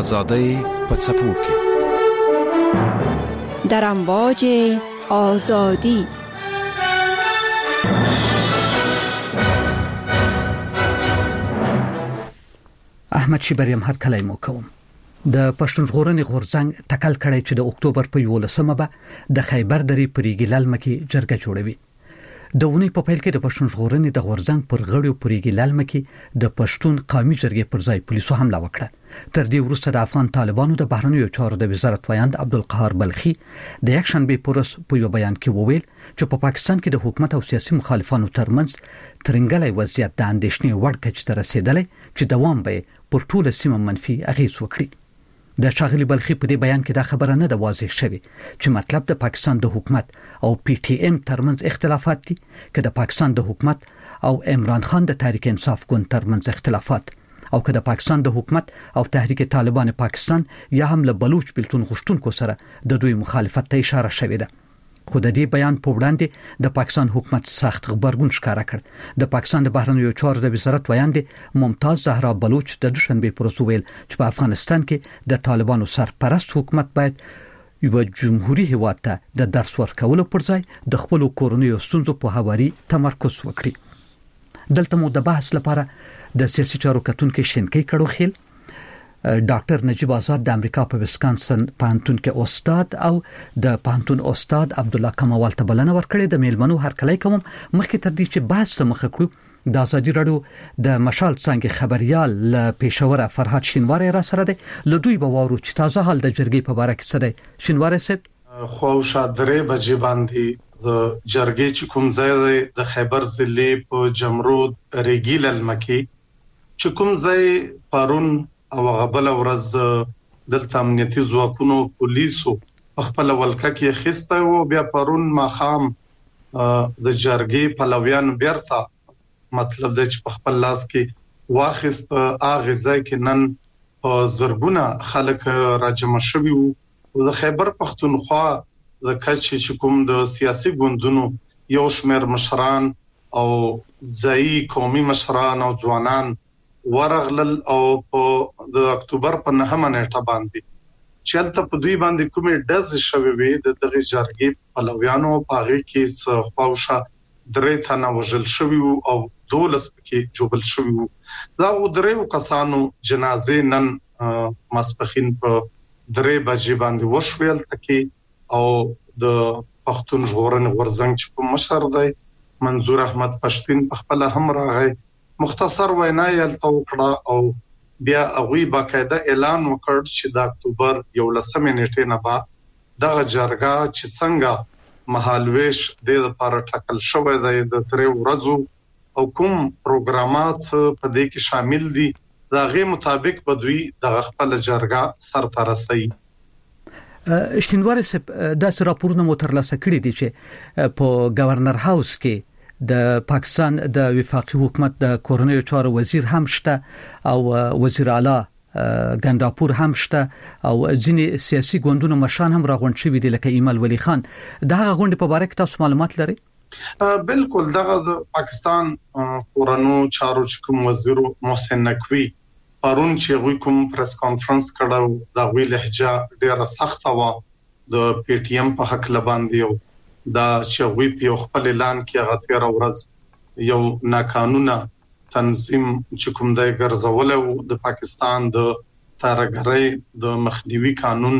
آزادۍ په څپو کې در امواج آزادی. احمد شیبریم هر کله مو کوم. د پښتون ژغورنې غورځنګ تکل کړی چې د اکتوبر په 11مه به د خیبر درې پریګلال مکي جرګه جوړوي. د ونې په پیل کې د پښتون ژغورنې د غورځنګ پر غړیو پریګلال مکي د پښتون قومي جرګې پر ځای پولیسو حمله وکړه. تر دې وروسته د افغان طالبانو د بهرنیو چارو د وزارت وایند عبدالقهار بلخي د یک شنبه پورس په یو بیان کې وویل چې په پاکستان کې د حکومت او سیاسي مخالفانو ترمنځ ترنګلې وضعیت د اندېښنې وړ کچې ته رسیدلی چې دوام به پر ټوله سیمه منفي اغېز وکړي. د شاغلي بلخي په دې بیان کې دا خبره نه ده واضح شوې چې مطلب د پاکستان د حکومت او پی ټی ایم ترمنځ اختلافات دي که د پاکستان د حکومت او عمران خان د تحریک انصاف ګوند ترمنځ اختلافات او که د پاکستان د حکومت او تحریک طالبان پاکستان یا هم له بلوچ بلتون غشتونکو سره د دوی مخالفت ته اشاره شوې ده. خو د دې بیان په وړاندې د پاکستان حکومت سخت خبرګون ښکاره کړ. د پاکستان د بهرنیو چارو د وزارت وایند ممتاز زهرا بلوچ د دوشنبه پر ورځ ویل چې په افغانستان کې د طالبانو سرپرست حکومت باید یو جمهوریت هیواد ته د درس ورکولو پر ځای د خپل کورنیو ستونزو په هواري تمرکز وکړي. دلته مو د بحث لپاره د سیاسي چارو کتونکو شینکی کړو خیل ډاکټر نجیب آزاد د امریکا په ویسکانسن پوهنتون کې استاد او د پوهنتون استاد عبد الله کمال ته بلنه ورکړې. د میلمنو هر کله کوم مخکې تر دې چې بحث ته مخ کړو د ازادي رادیو د مشال څنګه خبريال ل پېښور فرهاد شینواری را سره دی. له دوی به وورو چې تازه حال د جرګې په اړه کې څه دی. شینواری صاحب خو شادره بجې باندې د جرګې چې کوم ځای د خیبر ضلع په جمرود ریګیل المکی چې کوم ځای پرون او غبل ورځ دلته امنیتي ځواکونو پولیسو خپل ولکه کې خسته او بیا پرون ماخام د جرګې پلویان بیرته مطلب د خپل لاس کې واخست اغه ځای کې نن زرګونه خلک راجم شوي او د خیبر پښتونخوا د کچې چې کوم د سیاسي ګوندونو یو شمېر مشران او ځای قومي مشران او ځوانان ورغلل او په د اکتوبر په 9مه نیټه باندې چلته په دوی باندې کومې دز شوي وي د دغه جرګې پلویانو پاغي کې خواوشه درې تنه وژل شوي او 12 پکې جوبل شوي دا درې کسانو جنازې نن ماسپخین په 3 بجې باندې وشویل تکي او د پښتون ژغورنې غورځنګ چې په مشر دی منظور احمد پښتين په خپل هم راغی مختصر وینا یې توکړه او بیا هغه باقاعده اعلان وکړ چې د اکتوبر 11 نیټې نه بعد دغه جرګه چې څنګه مهالويش د لپاره ټاکل شوی دی د 3 ورځو او کوم پروګرامات په دې کې شامل دي دا غي مطابق به دوی د خپل جرګه سر ته رسي. شینواری صاحب د راپورونو مترلاسه کړی دي چې په گورنر هاوس کې د پاکستان د وفاقي حکومت د کورنیو چارو وزیر هم شته او وزیر اعلی ګنداپور هم شته او ځینې سیاسي ګوندونو مشان هم راغونډ شوي دي لکه ایمل ولی خان. دغه غونډه په اړه تاسو معلومات لرئ؟ بالکل دغه د پاکستان کورنیو چارو کوم وزیر محسن نقوی پرون چې غوي کوم پریس کانفرنس کړو دا غوي لهجه ډیره سخت و د پی ټی ایم په حق لباندې دا چې غوي په خپل اعلان کې غتیر ورځ یو ناقانونه تنظیم چې کوم د ګرځول او د پاکستان د تارګری د مخنیوي قانون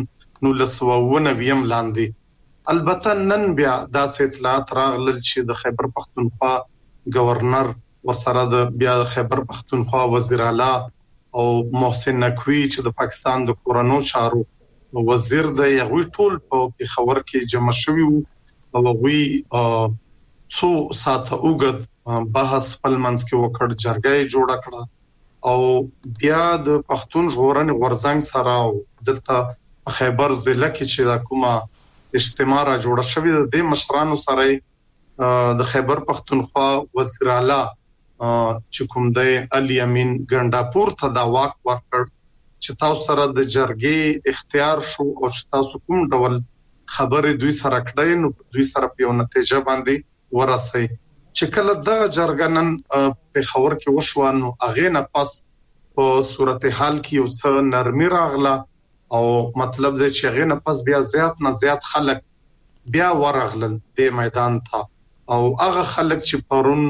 1990 لاندې البته نن بیا د اطلاعات راغلل چې د خیبر پښتونخوا گورنر وسره د بیا خیبر پښتونخوا وزیر اعلی او محسن نقوی چې د پاکستان د کورونو چارو وزیر د یوه ټول په خبر کې جمع شوی او غوي څو ساعته وګد بحث خپل منځ کې وکړ جرګه جوړ کړه او بیا د پښتون ژغورنې غورځنګ سره دلته خیبر ضلع کې چې دا کومه اجتماع را جوړ شوی د مشرانو سره د خیبر پښتونخوا وزیر اعلی چې کوم د علي امین ګنداپور ته دا واک ورکړ چې تاسو سره د جرګې اختیار شو او چې تاسو کوم ډول خبرې دوی سره کړئ نو دوی سره په نتیجه باندې ورسي چې کله د جرګنن په خبر کې وشو نو اغه نه پس په صورتحال کې یو څه نرمي راغله او مطلب دی چې هغه نه پس بیا زیات خلک بیا ورغلل د میدان ته او هغه خلک چې پرون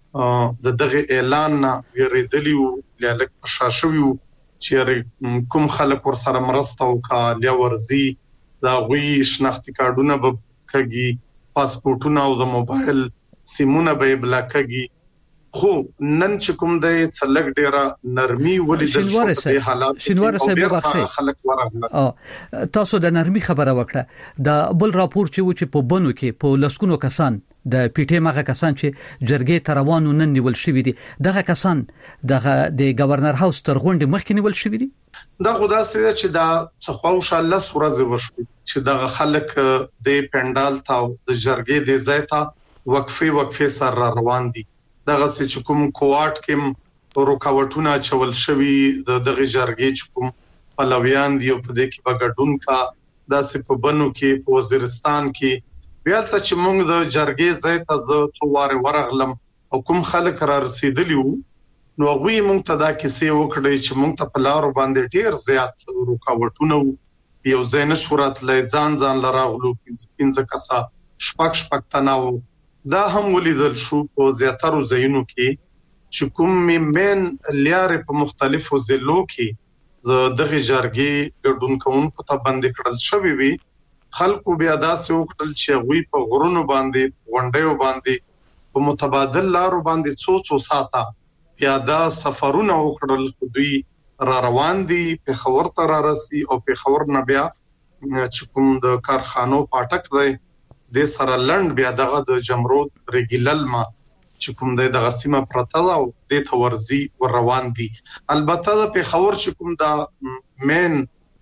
د دغه اعلان نه ویریدلی وو لیک پشاشوي چې کوم خلک ور سره مرسته وکړه یا ورزي دا غوي شناختی کارتونه به کږي پاسپورتونه او د موبایل سیمونه به بلاکږي خو نن چې کوم د څلګ ډیره نرمي ولیدل شو په حالات شینوار صاحب خلک ورغله تاسو د نرمي خبره وکړه د بل راپور چې په بنو کې په لسکونو کسان د پیټي مغه کسان چې جرګې تروانو نن نیول شوې دي دغه کسان د گورنر هاوس تر غونډې مخکې نیول شوې دي دا خدا سره چې دا څخه ان شاء الله سورځ وشوي چې دغه خلک د پندال ته د جرګې د ځای ته وقفه سره روان دي دغه چې کوم کوارټ کې رکاوټونه چول شوی دغه جرګې چې کوم پلویان دی په دې کې بغډون کا داسې په بنو کې په وزیرستان کې بیا چې موږ د جرګې ځای ته زه څواره ورغلم او کوم خلک را رسیدلی وو نو هغه موږ ته دا کیسه وکړي چې موږ ته په لار باندې ډیر زیات رکاوټونه یو ځای نشورت لې ځان لراغلو 15 کسا شپک تناو دا هم ولیدل شو په زیاترو ځایونو کې چې کوم مین لیارې په مختلفو ځلو کې دغه جرګې ګډون کوونکو ته باندې کړل شوی وي خلکو بیا داسې وکړل چې غوي په غرونو باندې غونډیو باندې په متبادل لارو باندې څو ساته پیاده سفرونه وکړل دوی را روان دي په خبر تر راسي او په خبر نه بیا چې کوم د کارخانو پټک دی د سره لند بیا دغه د جمرود ریګیلل ما چې کوم دغه سیمه پرته او د تورزي ور روان دي البته د پیښور چې کوم دا مین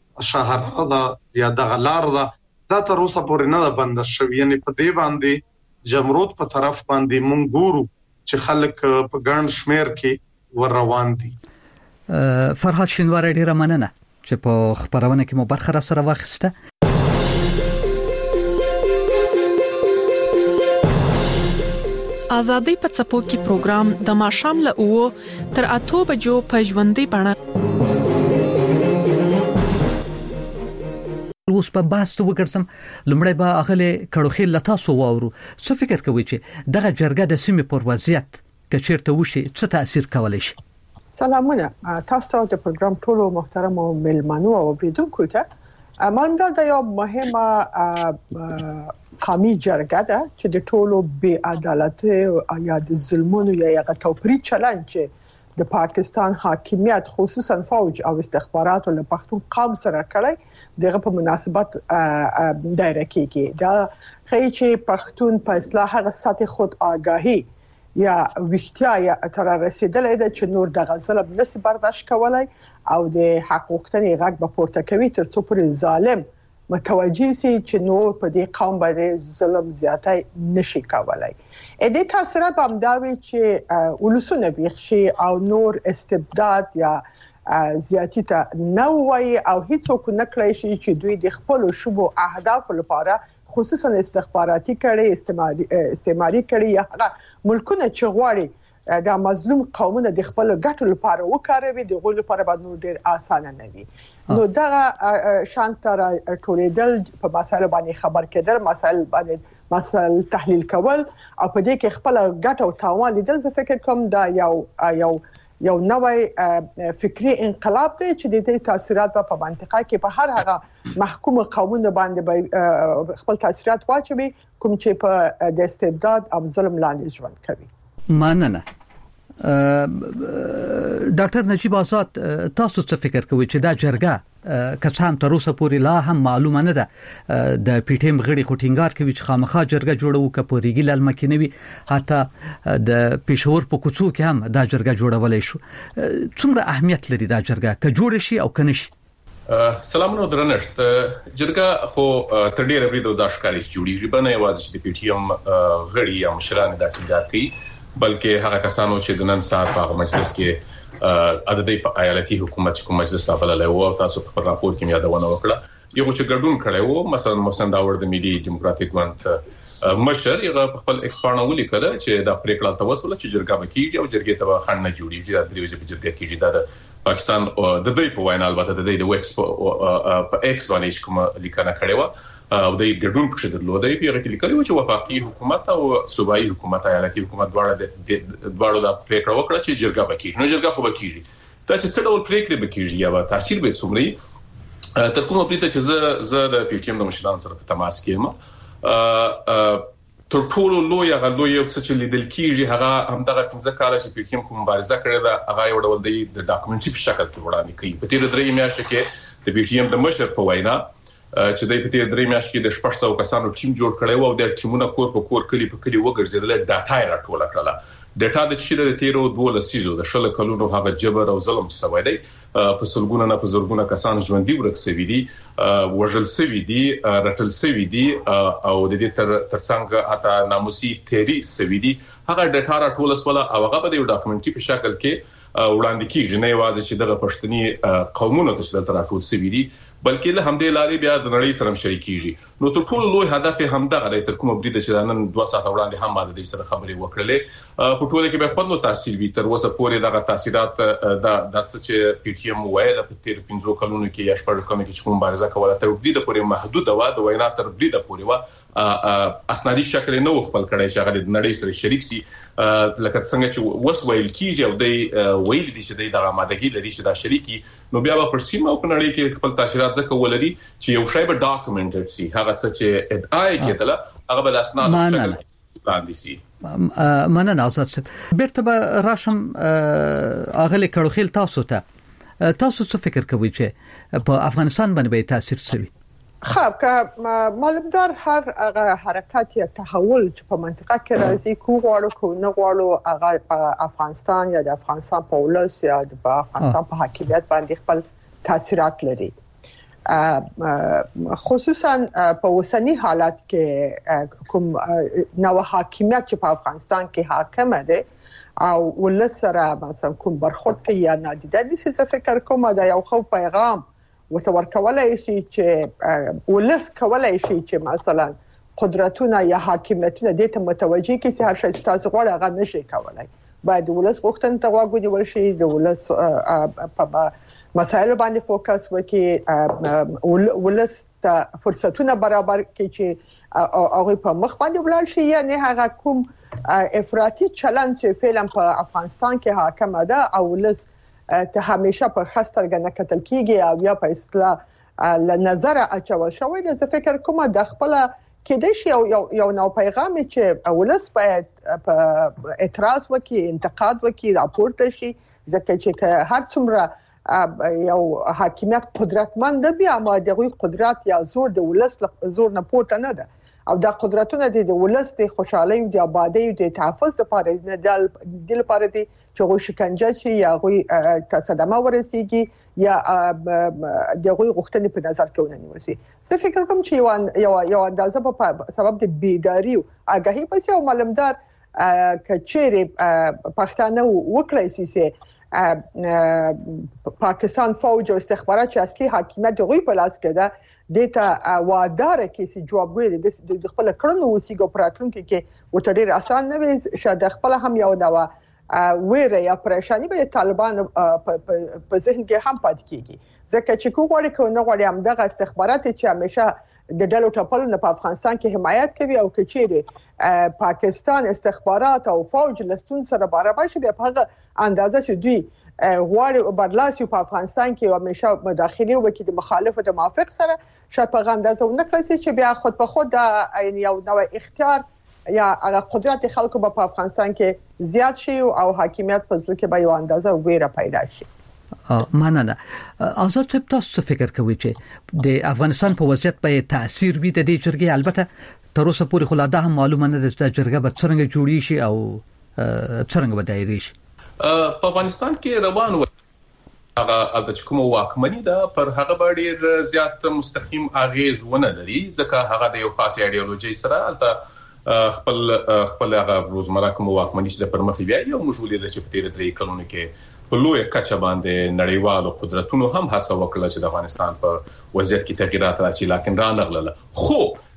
شهر دا یا دغه لار دا تر اوسه پورې نه بند شوی یعنی په دې باندې جمرود په طرف باندې مونږ ګورو چې خلک په ګڼ شمیر کې ور روان دي فرهاد شینوار ډیره مننه چې په خبرونه کې مو برخه را سره واخیسته آزادۍ په څپو کې پروګرام د ماښام له 9 تر 8 بجو په ژوندۍ بڼه اوس په باسته وګرځم لمړی به اغله کړوخي لتا سو واورو څه فکر کوي چې دغه جرګه د سیمې پر وضعیت کچیرته وشي څه تاثیر کولای شي سلامونه تاسو ته پروګرام ټولو محترم او ملمنو او بریدونکو ته ماندا د یو مهمه قومي جرګه ده چې د ټولو بې عدالتۍ یا د ظلمونو یا توپیري چلند چې د پاکستان حاکمیت خصوصا فوج او استخباراتو له پښتون قوم سره کړی دغه په مناسبت دایره کېږي دا خی چې پښتون په اصلاح هغه سطح خود آگاهی یا وختیا یا تر رسیدلې ده چې نور د غزل نس برداشت کولای او د حقوقتنی غږ په پورته کوي تر څو پر ظالم متوجي سي چې نور په دې قوم باندې ظلم زیاتای نشي کولای اې د تاثیرات هم دا وی چې ولسونه بيخشي او نور استبداد یا زیاتی ته نو وای او هیڅوک نه کړی شي چې دوی د خپل شوبو اهداف لپاره خصوصا استخباراتي کړي استعماري کړي یا ملکونه چې غواړي دا مظلوم قومونه د خپل ګټو لپاره وکاروي د غوړ لپاره باندې ډیر اسانه نه وي نو دا شانتر ټولیدل په مسایل باندې خبر کېدل مسایل تحلیل کول او په دې کې خپل ګټو او تاوان لیدل زه فکر کوم دا یو نوې فکری انقلاب دی چې د دې تاثیرات په منطقه کې په هر هغه محکوم قومونه باندې خپل تاثیرات واچوي کوم چې په د استبداد او ظلم لاندې ژوند کوي مننه ډاکټر نجیب آزاد تاسو څه فکر کوئ چې دا جرګه کڅام تر اوسه پورې لا هم معلومه نه ده د پی ټی ایم غړي خټینګار کوي چې خامخا جرګه جوړو کپوريګي لالمکې نوي حتی د پېښور په کوڅو کې هم دا جرګه جوړولای شو څومره اهمیت لري دا جرګه ک جوړ شي او کنيش سلامونه درنښت جرګه خو تر ډیره بریدو د اشکاري جوړیږي بنه یوازې چې د پی ټی ایم غړي یا مشران د ټینګار کوي بلکې هغه کسانو چې د نن سات په مجلس کې عددي په ایالتي حکومت کوم مجلس ته بللای وو تاسو په راپور کې یادونه وکړه یو چې ګډون کړي وو مثلا محسن داور د ملي ډیموکراټیک ګوند مشر یغه خپل ایکسپانډ ولیکل چې دا پریکړه توسل چې جرګه وکیږي او جرګې ته خنډ نه جوړیږي د دریوځي په جرګه کې د پاکستان د دوی په وینا البته د دوی د ویکس په ایکس باندې کوم لیکنه کړې و او د ګډون په شدت لودای پیغه کې لیکلي و چې وفاقي حکومت او صوبایي حکومت ایالتي حکومت دواړو د پریکړه وکړه چې جرګه وکیږي نو جرګه خو وکیږي دا چې څه ډول پریکړه وکیږي یا تاثیر به څومره تر کومه پریته چې زه د پی ټی ایم د مشرانو سره په تماس کې یم تر ټولو لوی هغه یو څه چې لیدل کیږي هغه همدغه 15 کال چې پی ټی ایم کوم مبارزه کړې ده هغه یو ډول د ډاکومنټري په شکل کې وړاندې کوي په تیر 3 میاشتو کې د پی ټی ایم د مشر په وینا چې د په تیر 3 میاشتو کې د 600 کسانو ټیم جوړ کړی و او د ټیمونو کور په کور کلی په کلی وګرځیدل ډاټا یې راټول کړله ډاټا د چې د تیرو 12 سیزو د شل کلونو هغه جبر او ظلم سوي دی په سلګونه نه په زرګونه کسان ژوندۍ ورک سوي دي وژل سوي دي رټل سوي دي او د دې ترڅنګ اته ناموسي تیری سوي دي هغه ډاټا راټول سواله او هغه په یو ډاکومنټري په شکل کې وړاندې کیږي نه یوازې چې دغه پښتني قومونو ته چې راټول سوي دي بلکې له همدې لارې بیا د نړۍ سره شریکيږي نو تر ټولو لوی هدف همدغه دی تر کومه بریده چې نن 2 ساعت وړاندې هم باندې سره خبرې وکړلې په ټوله کې به خپل تاثیر وي تر اوسه پورې دغه تاثیرات د څه چې پی ټی ایم وایي په تیر 15 کلونو کې یا شپږ کلونو کې کوم مبارزه کوله تر بریده پورې محدود و د وینا تر بریده پورې و اسنادي شکل نه خپل کړی چې هغه د نړۍ سره شریک سي لکه څنګه چې وس ویل کیږي او د ویل دي چې د آمادګي لري چې دا شریکي نو بیا په سیمه او په نړۍ کې خپل تاثیرات ځکه ولري چې یو شی به ډاکومنټډ سي هغه څه چې ادعای کېدله هغه به اسناد شکل وړاندې سي مننه آزاد صاحب بیرته به راشم اغلی کړوخیل تاسو څه فکر کوئ چې په افغانستان باندې به تاثیر سوي خب که معلومدار هر حرکت یا تحول چې په منطقه کې راځي کوغواړو کو نه غواړو هغه په افغانستان یا د افغانستان په ولس یا د افغانستان په حاکمیت باندې خپل تاثیرات لري خصوصا په اوسنی حالت کې کوم نو حاکمیت چې په افغانستان کې حاکم دی او ولس سره مثلا کوم برخورد کوي یا نادیده دي څه فکر کوم دا یو خو پیغام وتور کولای شي چې ولس کولای شي چې مثلا قدرتونه یا حاکمیتونه د ته متوجي کې چې هر شي تاسو غواړئ هغه نشي کولای باید ولس غوښتنه ته واګونی ورشي د ولس په مسایل باندې فوکس وکړي ولس ته فرصتونه برابر کړي چې هغه په مخ باندې ولاړ شي یعنی هغه کوم افراطي چلند چې فعلا په افغانستان کې حاکم ده او ولس ته همیشه په خسترګ نه کتل کیږي او یا په اصطلاح ل نظر اچول شوی د فکر کوم د خپل کې د شی یو نو پیغام چې ولس باید په اعتراض وکړي انتقاد وکړي راپورته شي ځکه چې هر څومره یو حاکمیت قدرتمند دی اما دغه قدرت یا زور د ولس زور نه پورته نه ده او دا قدرتونه د ولس د خوشحالي او د آبادی او د تحفظ لپاره د لپاره دي چې غو شکنجه شي یا غو صدمه ورسیږي یا دغه غوښتنې په نظر کې ونیول شي زه فکر کوم چې یو اندازه په سبب د بیداری او آگاهی پس یو معلومدار کچېره پښتانه وکړای شي پاکستان فوج او استخبارات چې اصلي حاکمیت دغه په لاس کې ده دته وادار کې چې جوابګوي د خپل کړنو وسیګو پراتونکو کې وته ډیر آسان نه وي شاید خپل هم یو دا ویره یا پریشانی به طالبان په ذهن کې هم پات کیږي ځکه چې کوغړی کو نه غوړي هم دغه استخبارات چې همیشه د ډلو ټاپل نه په افغانستان کې حمایت کوي او کچېره پاکستان استخبارات او فوج لستون سره برابر شي په هغه اندازه چې دوی غواړي برلاسي په افغانستان کې همیشه مداخله وکړي د مخالفت او موافق سره شاید په اندازه ونکړي چې بیا خود په خود یو نوع اختیار یا قدرت خلکو په افغانستان کې زیات شي او حاکمیت په ځل کې به یو اندازه ویره پیدا شي مننه آزاد صاحب تاسو فکر کوئ چې د افغانستان په وضعیت به تاثیر وي د دې جرګې البته تر اوسه پورې خو لا ده معلومه نه ده چې جرګه به څنګه جوړی شي او څنګه به دایري شي په افغانستان کې روان و هغه د کوم واکمنۍ ده پر هغه باندې زیات مستقیم اغیز ونه لري ځکه هغه د یو خاص ایډیولوژي سره البته خپل هغه روزمره کوم واکمنۍ چې پر مخ بیا یو موجوده ده چې په تیر 3 کلونو کې په لوی کچه باندې نړیوالو قدرتونو هم هڅه وکړه چې د افغانستان په وضعیت کې تغیرات راشي لکه را نغله خو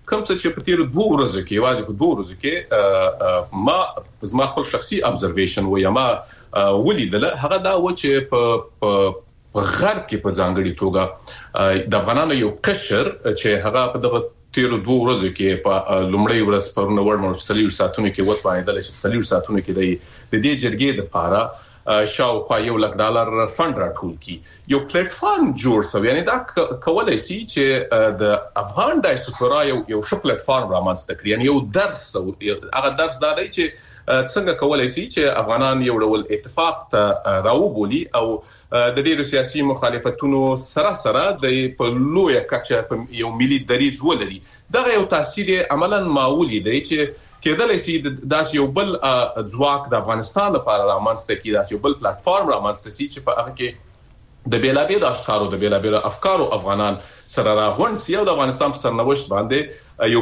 کوم څه چې په تیر 2 ورځې کې واځي په 2 ورځې کې ما زما خپل شخصي ابزرویشن و یا ما ولیدل هغه دا و چې په غرب کې په ځانګړي توګه د افغانانو یو قشر چې هغه په دغه تیر 2 ورځې کې په لومړی ورځ په نوړ سلیو ساتونو کې وټ باندې د سلیو ساتونو کې د دې جرګې لپاره شاوخوا $1,00,000 فند راټول کی یو پلیټ فارم جوړ شو یعنی دا کولای شي چې د افغان ډایسپورا یو شو پلیټ فارم رامنځته کړي یعنی یو درس هغه درس دا دی چې څنګه کولای شي چې افغانان یو ډول اتفاق ته راوبولي او د دې سیاسي مخالفتونو سره د په لوی کچه یو ملي دریځ ولري دا یو تاثیر عملاً معمولی دی چې کېدل شي داس یو بل ځواک د افغانستان لپاره رامنځته کړي داس یو بل پلیټ فارم رامنځته شي چې په هغه کې د بیلابیل اشکارو د بیلابیل افکارو افغانان سره راغونډ سي او د افغانستان په سرنوشت باندې یو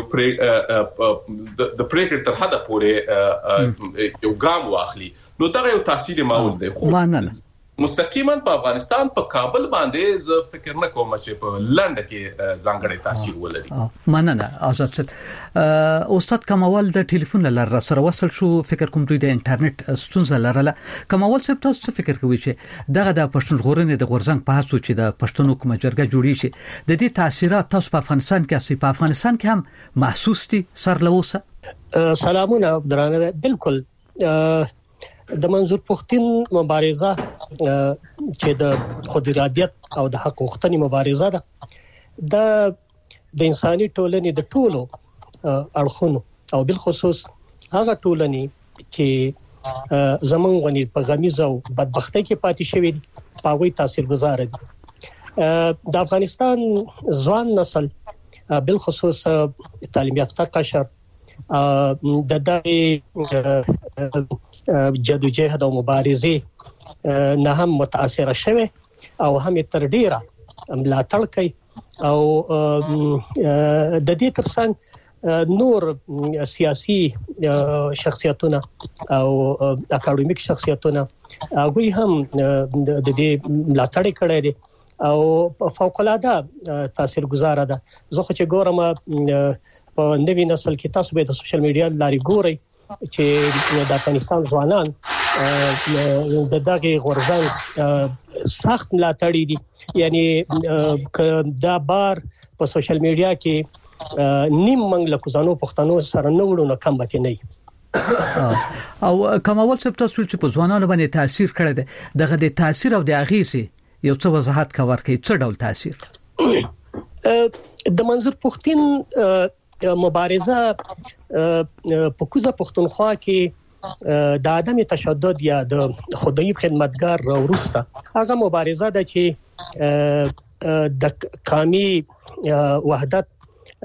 د پریکړې تر حده پورې یو ګام واخلي نو دا یو تاثیر معمول دی خو مستقیما په افغانستان په کابل باندې ز فکر نه کوم چې په لنډ کې ځانګړی تاثیر ولري مننه آزاد صاحب استاد کمال د ټلیفون لاره سره وصل شو فکر کوم دوی د انټرنیټ ستونزه لرله کمال صاحب تاسو فکر کوئ چې دغه د پښتون ژغورنې د غورځنګ په هڅو چې د پښتون حکومت جرګه جوړی شي د دې تاثیرات تاسو په افغانستان کې په افغانستان کې هم محسوس دي سر لوسه سلامونه عبدالرحمن بالکل د منظور پښتون مبارزه چې د خود ارادیت او د حق غوښتنې مبارزه ده د انساني ټولنې د ټولو اړخونو او بل خصوص هغه ټولنې چې زمونږ غني په غمیزه او بدبختۍ کې پاتې شوی دي په وی تاثیرګذار دي د افغانستان ځوان نسل بل خصوص تعلیم یافته قشر د دغه جدوجہد او مبارزه نه هم متاثر شوه او هم تر ډیره ملاتړ کوي او د دې ترڅنګ نور سیاسي شخصیتونه او اکاډمیک شخصیتونه هغه هم د دې ملاتړ کړی دي او فوق العاده تاثیرګذار ده زه خو چې ګورم په نوی نسل کې تاسو به د سوشل میډیا لاري ګورئ چې د افغانستان ځوانان د دغه غورځنګ سخت ملاتړي دي یعنی دا بار په سوشل میډیا کې نیم منګ له کوزانو پښتنو سره نه وړو نه کم بته نه او کمال صاحب تاسو چې په ځوانانو باندې تاثیر کړی دی دغه د تاثیر او د اغیزه یو څه وضاحت کور کوي څه ډول تاثیر د منظور پښتون مبارزه په کوزه پښتونخوا کې د عدم تشدد یا د خدای خدمتګار وروسته هغه مبارزه ده چې د قومي وحدت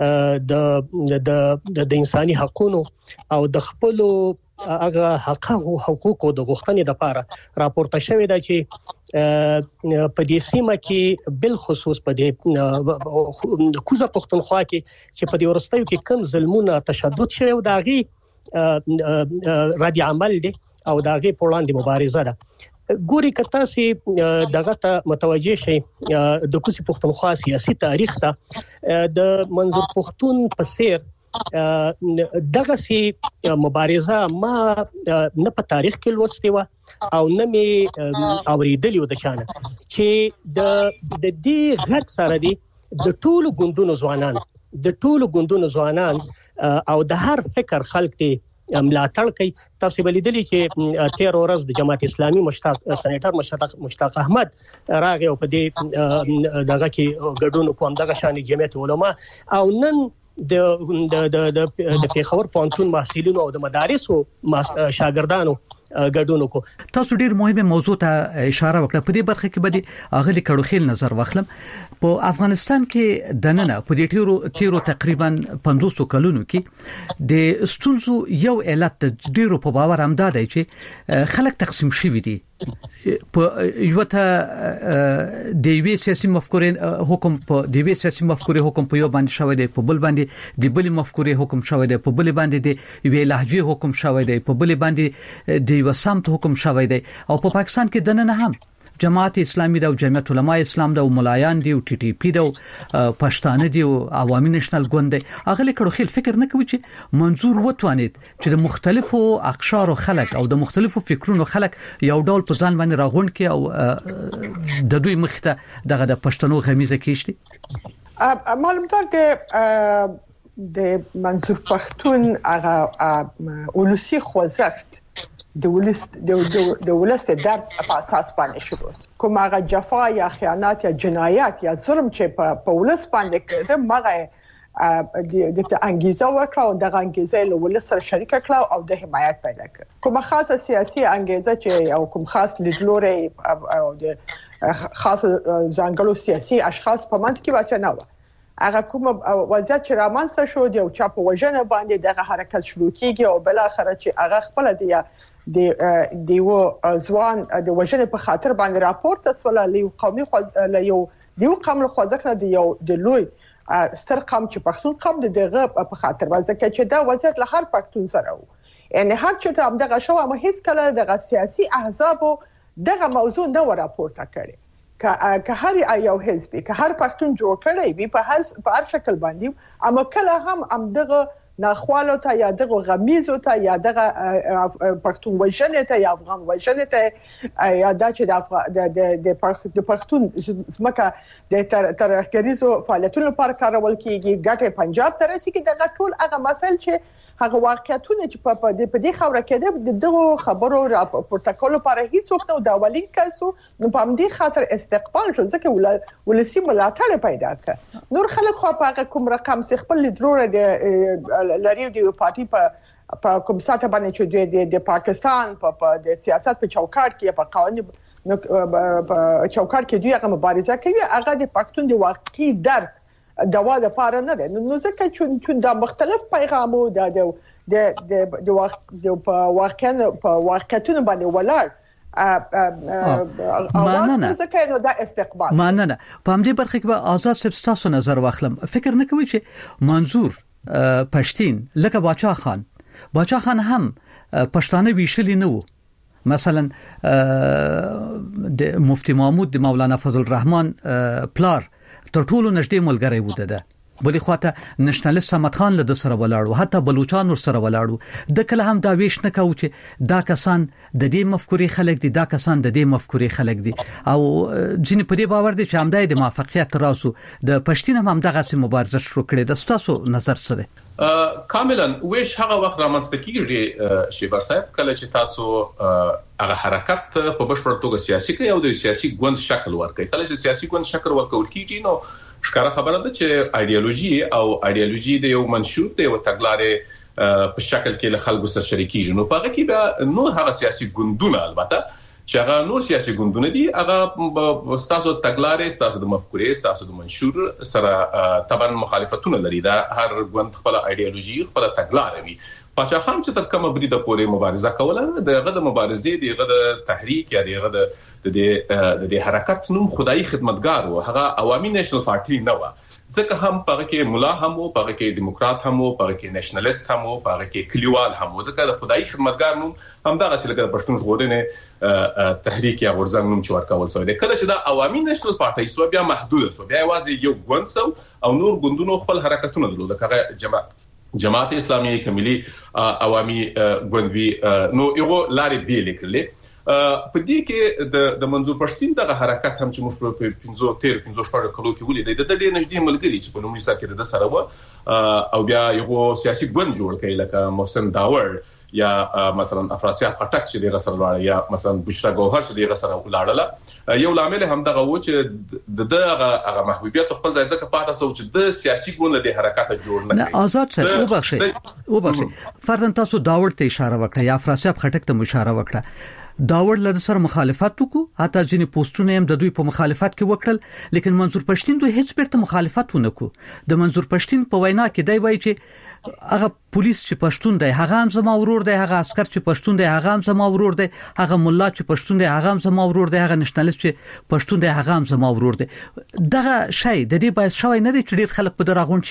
د انساني حقوقو او د خپل هغه حقوقو د غوښتنې لپاره راپورته شوې ده چې په دې سیمه کې بل خصوص په دې کوزه پښتونخوا کې چې په دې ورستیو کې کم ظلمونه تشدد شوی او داغي ردی عمل دي او داغي په وړاندې مبارزه ده ګوري کته سي دغه ته متوجه شي د کوزه پښتونخوا سیاسي تاریخ ته د منظور پښتون په سیر دغه سي مبارزه ما نه په تاریخ کې لوستي و او نه می اوریدلی و د چانه چې د دې غږ سره دي د ټولو ګوندونو ځوانان او د هر فکر خلک دي ملاتړ کوي تاسو بلیدلی چې 13 ورځ د جماعت اسلامي سېنیټر مشتاق احمد راغی او په دې دغه کې ګډون کوم دغه شان جمعیت علما او نن د پیښور پونتون محصلینو او د مدارسو شاګردانو ګډون کو تاسو ډیر مهمه موضوع ته اشاره وکړه په دې برخه کې به اغلی کړو خیل نظر واخلم په افغانستان کې دننه په دې تیرو تقریبا 500 کلونو کې د ستونزو یو علت ډیرو په باور امداد دی چې خلک تقسیم شوي دي په یو ته د وی سیاسي مفکورې حکم په د وی سیاسي مفکورې حکم په یو باندې شوی دی په بل باندې د بل مفکورې حکم شوی دی په بل باندې د وی لهجه حکم شوی دی په بل باندې د یو سمت حکم شوی دی او په پاکستان کې دننه هم جماعت اسلامي او جمعیت علماء اسلام او ملایان دی او ټي ټي پی او پښتانه دی او عوامي نېشنل ګوند هغه لیکړو خل فکر نه کوي چې منظور وټوانید چې د مختلفو اقشار خلک او د مختلفو فکرونو خلک یو ډول په ځان باندې راغون کې او د دوی مخته دغه د پښتنو غمیزه کیشتي معلومات د منظور پښتون هغه ولسی خوځښت د ولست درد په اساس باندې شروع کوم هغه جفا یا خیانت یا جنایت یا ظلم چې په ولس باندې کړه مغه د انګیزه ورکړه او د انګیزه له ولس سره شریک کړه او د حمایت پیدا کړ کوم خاصه سیاسي انګیزه چې او کوم خاص لیدلوري او د خاص ځانګړو سیاسي اشخاص په منځ کې واسه نه و هغه کوم وضعیت چې رامنځته شو د چا په وژنه باندې دغه حرکت شروع کیږي او بل اخر چې هغه خپل د یو ځوان د وژنې په خاطر باندې راپورته سول له قومي یو قوم له خوځښت د لوی ستر قوم چې پښتون قوم دغه په خاطر ځکه چې دا وضعیت له هر پښتون سره وو یعنی هر چې هم دغه شو ما هیڅ کله دغه سیاسي احزاب دغه موضوع نه راپورته کړي که هر یو حزب که هر پښتون جوړ کړي وي په هر شکل باندې اما کله هم دغه ناخوالو ته یا دغه غمیزو ته یا دغه پښتون وژنې ته یا افغان وژنې ته یا دا چې د پښتون زمکه د ترهګریزو فعالیتونو لپاره کارول کیږي ګټه پنجاب ته رسیږي دغه ټول هغه مسایل چې هغه واقعیتونه چې په دې خوره کې دغه خبرو راپورته کولو لپاره هیڅ وخت نو دا ولین کسو نو په دې خاطر استقبال شو ځکه ولسی ملاتړ پیدا کړ نور خلک خو په کوم رقم سي خپل لیدلور د لري د پارټي په کوم ساته باندې چې د پاکستان په د سیاست په چوکاټ کې په قوانینو په چوکاټ کې دوی هغه مبارزه کوي هغه د پښتون د واقعي درد دوا د پاره نه ده نو ځکه چې دا مختلف پیغامو د واقعیتونو باندې ولاړ ماننه ځکه نو دا استقبال ماننه په همدې برخه کې به آزاد سبستاسو نظر واخلم فکر نه کوي چې منظور پښتين لکه باچا خان هم پښتانه ویشلی نه وو مثلا د مفتی محمود د مولانا فضل الرحمن پلار تر ټولو نږدې ملګری و ده بلې خواته نېشنلیست صمد خان له سره ولاړو حتی بلوچستان ور سره ولاړو د کله هم دا ویش نه کاوه چې دا کسان د دې مفکورې خلک دي دا کسان د دې مفکورې خلک دي او ځینې په دې باور دي چې همدای د موافقت راسو د پښتين هم دغه مبارزه شروع کړې د تاسو نظر سره کاملا ویش هغه وخت رامنځته کیږي شیبا صاحب کله چې تاسو هغه حرکت په بشپړ توګه سیاسي کوي او د سیاسي ګوند شکل ورکړي کله چې سیاسي ګوند شکل ورکول کیږي نو ښکاره خبره ده چې ایدئولوژي د یو منشور د یو تګلارې په شکل کې له خلکو سره شریکیږي نو په هغه کې به نور هغه سیاسي ګوندونه البته چې هغه نور سیاسي ګوندونه دي هغه ستاسو تګلارې ستاسو د مفکورې ستاسو د منشور سره طبعا مخالفتونه لري دا هر ګوند خپل ایدئولوژي خپل تګلارې وي پاچا خان چې تر کومه بریده پورې مبارزه کوله دغه د مبارزې دغه د تحریک یا دغه د حرکت نوم خدای خدمتګار و هغه عوامي نېشنل پارټي نه و ځکه هم په کې مولا هم او په کې دیموکرات هم او په کې نېشنلیست هم او په کې کلیوال هم ځکه د خدای خدمتګار نوم هم دغه چې لکه پښتون ژغورنې تحریک یا ورزنګ نوم چې ورکول شوی دی کله چې د عوامي نېشنل پارټي سو بیا محدود شو بیا یوازې یو ګوند سو او نور ګوندونو خپل حرکتونه درلود هغه جماعت اسلامي کملی عوامي ګوند وی نو یو لارې بیل کړلې په دې کې د منظور پښتين دغه حرکت هم چې موږ په 15 کلو کې ولیدل د ډېر نږدې ملګری چې په لومړي سر کې د سره و او بیا یو سیاسي ګوند جوړ کړي لکه محسن داور یا مثلا افراسیاب خټک چې د سره لاړ یا مثلا بشرا ګوهر چې د سره لاړله یو لامل هم دغه و چې دغه محبوبیت خپل ځای ځکه پاتې سو چې د سیاسي ګوند د حرکت جوړ نه کړي آزاد سره وبخښي فرضاً تاسو داور ته اشاره وکړه یا افراسیاب خټک ته اشاره وکړه داور له سره مخالفت وکړو حتی ځینې پوسټونه هم د دوی په مخالفت کې وکړل لیکن منظور پښتين دوی هیڅ بیرته مخالفت ونه کو د منظور پښتين په وینا کې دی وایي چې هغه پولیس چې پښتون دی هغه هم زما ورور دی هغه عسكر چې پښتون دی هغه هم زما ورور دی هغه مولا چې پښتون دی هغه هم زما ورور دی هغه نېشنلیست چې پښتون دی هغه هم زما ورور دی دغه شی د دې باید شوی نه دی چې ډیر خلک په دراغون شي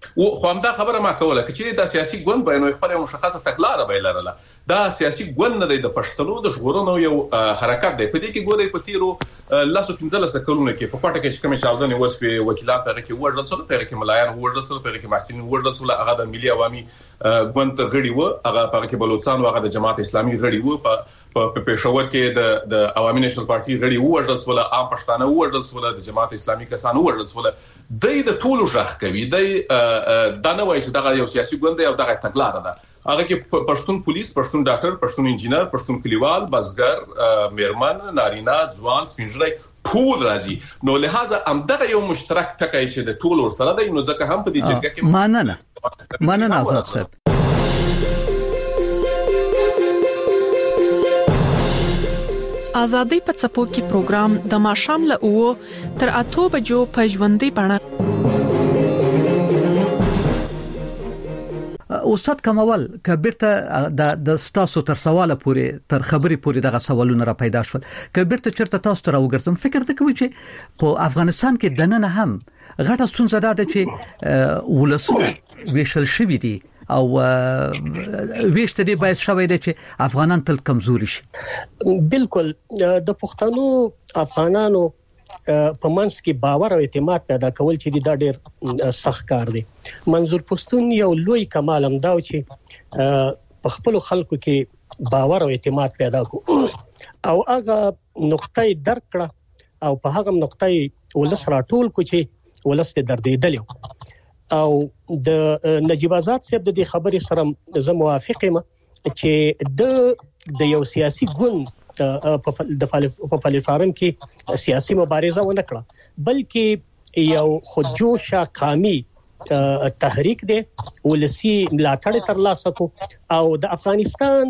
او خو همدا خبره ما کوله چې دا سیاسي ګوند به نو خپل مشخصه تګلارې به لرله. دا سیاسي ګوند نه د پښتنو د ژغورنې یو حرکت دی. په دې کې ګوري په تیرو 15 کلونو کې په پټه کې کومې چاودنې وسوي وکیلان په کې وړل څو په کې ملایان وړل څو په کې محسن وړل څو هغه د ملي عوامي ګوند غړي وو، هغه په کې بلوچستان هغه د جماعت اسلامي غړي وو، په پېښور کې د عوامي نېشنل پارټي غړي وړل څو عام پښتانه وړل څو د جماعت اسلامي کسان وړل څو د ټولو ځخ کوي د نه وایي چې دا یو سیاسي ګوند دی او دا تګلاره ده. هغه کې پښتون پولیس، پښتون ډاکټر، پښتون انجینر، پښتون کلیوال، بزګر، میرمن، نارینه، ځوان، سپینږیری ټول راځي. نو لہذا همدغه یو مشترک ټکی چې د ټولو سره دی، نو ځکه هم په دې جګړه کې مننه آزاد صاحب. آزادۍ په څپو کې پروګرام د ماښام له 9 تر 8 بجو په ژوندۍ بڼه. استاد کمال کبرته د ستاسو تر سواله پورې تر خبرې پورې دغه سوالونه را پیدا شول. کبرته چرته تاسو تر وګرځم فکر د کوي چې په افغانستان کې دننه هم غټه ستونزه ده چې ولسونه ویشل شوی دي او ویشت دي باید شوی دی چې افغانان تل کمزوري شي. بالکل د پښتنو افغانانو په منځ کې باور او اعتماد پیدا کول چې دا ډېر سخت کار دی. منظور پښتون یو لوی کمال هم دا چې په خپل خلکو کې باور او اعتماد پیدا کو او هغه نقطه درک کړه او په هغه نقطه ولس راټول کو چې ولس ته دردېدل او د نجیب آزاد صاحب د دې خبرې سره زه موافق یم چې د یو سیاسي ګوند په پلیټفارم کې سیاسي مبارزه ونه کړه، بلکې یو خودجوشه قومي تحریک دی، ولسی ملاتړ ترلاسه کو او د افغانستان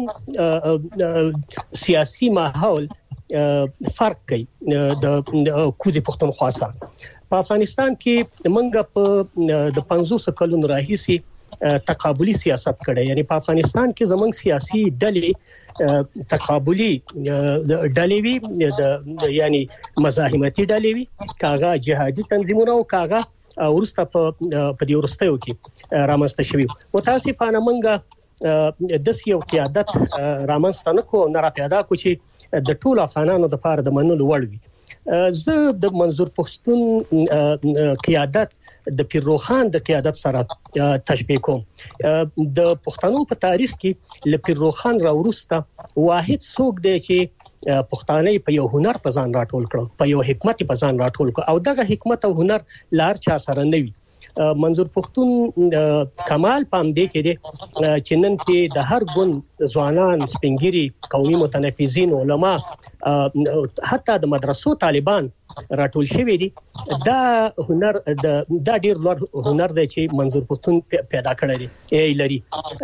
سیاسي ماحول فرق کوي د کوزي پښتونخوا سره. په افغانستان کې منګه په د 50 کلونو راهیسي تقابلی سیاست کړي، یعنی په افغانستان کې زمونږ سیاسي ډلې تقابلی ډلې وي، یعنی مزاحمتي ډلې وي، کاغه جهادي تنظیمونه او کاغه ورسته په دې ورستیو کې رامنځته شوی. متاسفانه منګه د سیو قیادت رامنځته نکو نه را پیدا کو چې د ټولو افغانانو د لپاره د منلو وړ وي. زه د منظور پښتون قیادت د پیرروخان د قیادت سره تشبیه کوم. د پښتنو په تاریخ کې ل پیرروخان راورسته واحد څوک دی چې پښتانه په یو هنر په ځان راټول کړ، په یو حکمت په ځان راټول کړ او دغه حکمت او هنر لار چا سره نه وي. منظور پښتون کمال پام دی کې دی چې نن کې د هر ګوند ځوانان، سپینګری، قومي متنفذین، علما، حتی د مدرسو طالبان راټول شوی دي. دا هنر دا ډیر لوړ هنر دی چې منظور پښتون پیدا کړی دی لري.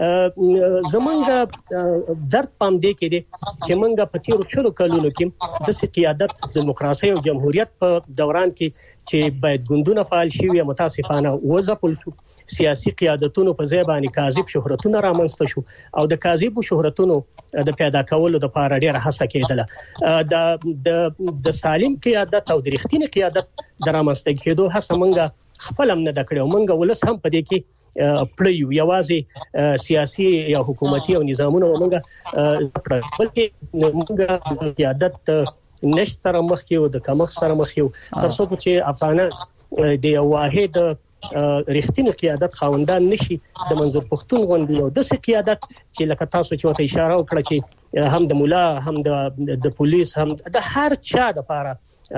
زمونږ درد پام دی کې دی چې منګه په تیرو 40 کلونو کې د قیادت دیموکراسي او جمهوریت په دوران کې چې باید ګوندونه فعال شي، متاسفانه وځپل شو. سیاسي قیادتونو په ځای باندې کاذب شهرتونه رامنځته شو او د کاذب شهرتونو د پیدا کولو لپاره ډېره هڅه کېدله. د سالم قیادت او د رښتینې قیادت د رامنځته کېدو هڅه منګه خپل هم نه د کړو. منګه ولس هم په دې کې پړیو، یوازې سیاسي یا حکومتي او نظامونه منګه بلکې منګه قیادت نشته سره مخ کې او د کمخ سره مخ یو تر څو چې افغانان د یو واحد رښتینی قیادت خاوندان نشي. د منظور پښتون غونډې یو داسې قیادت چې لکه تاسو چې وته اشاره وکړه چې هم د مولا، هم د پولیس، هم د هر چا د لپاره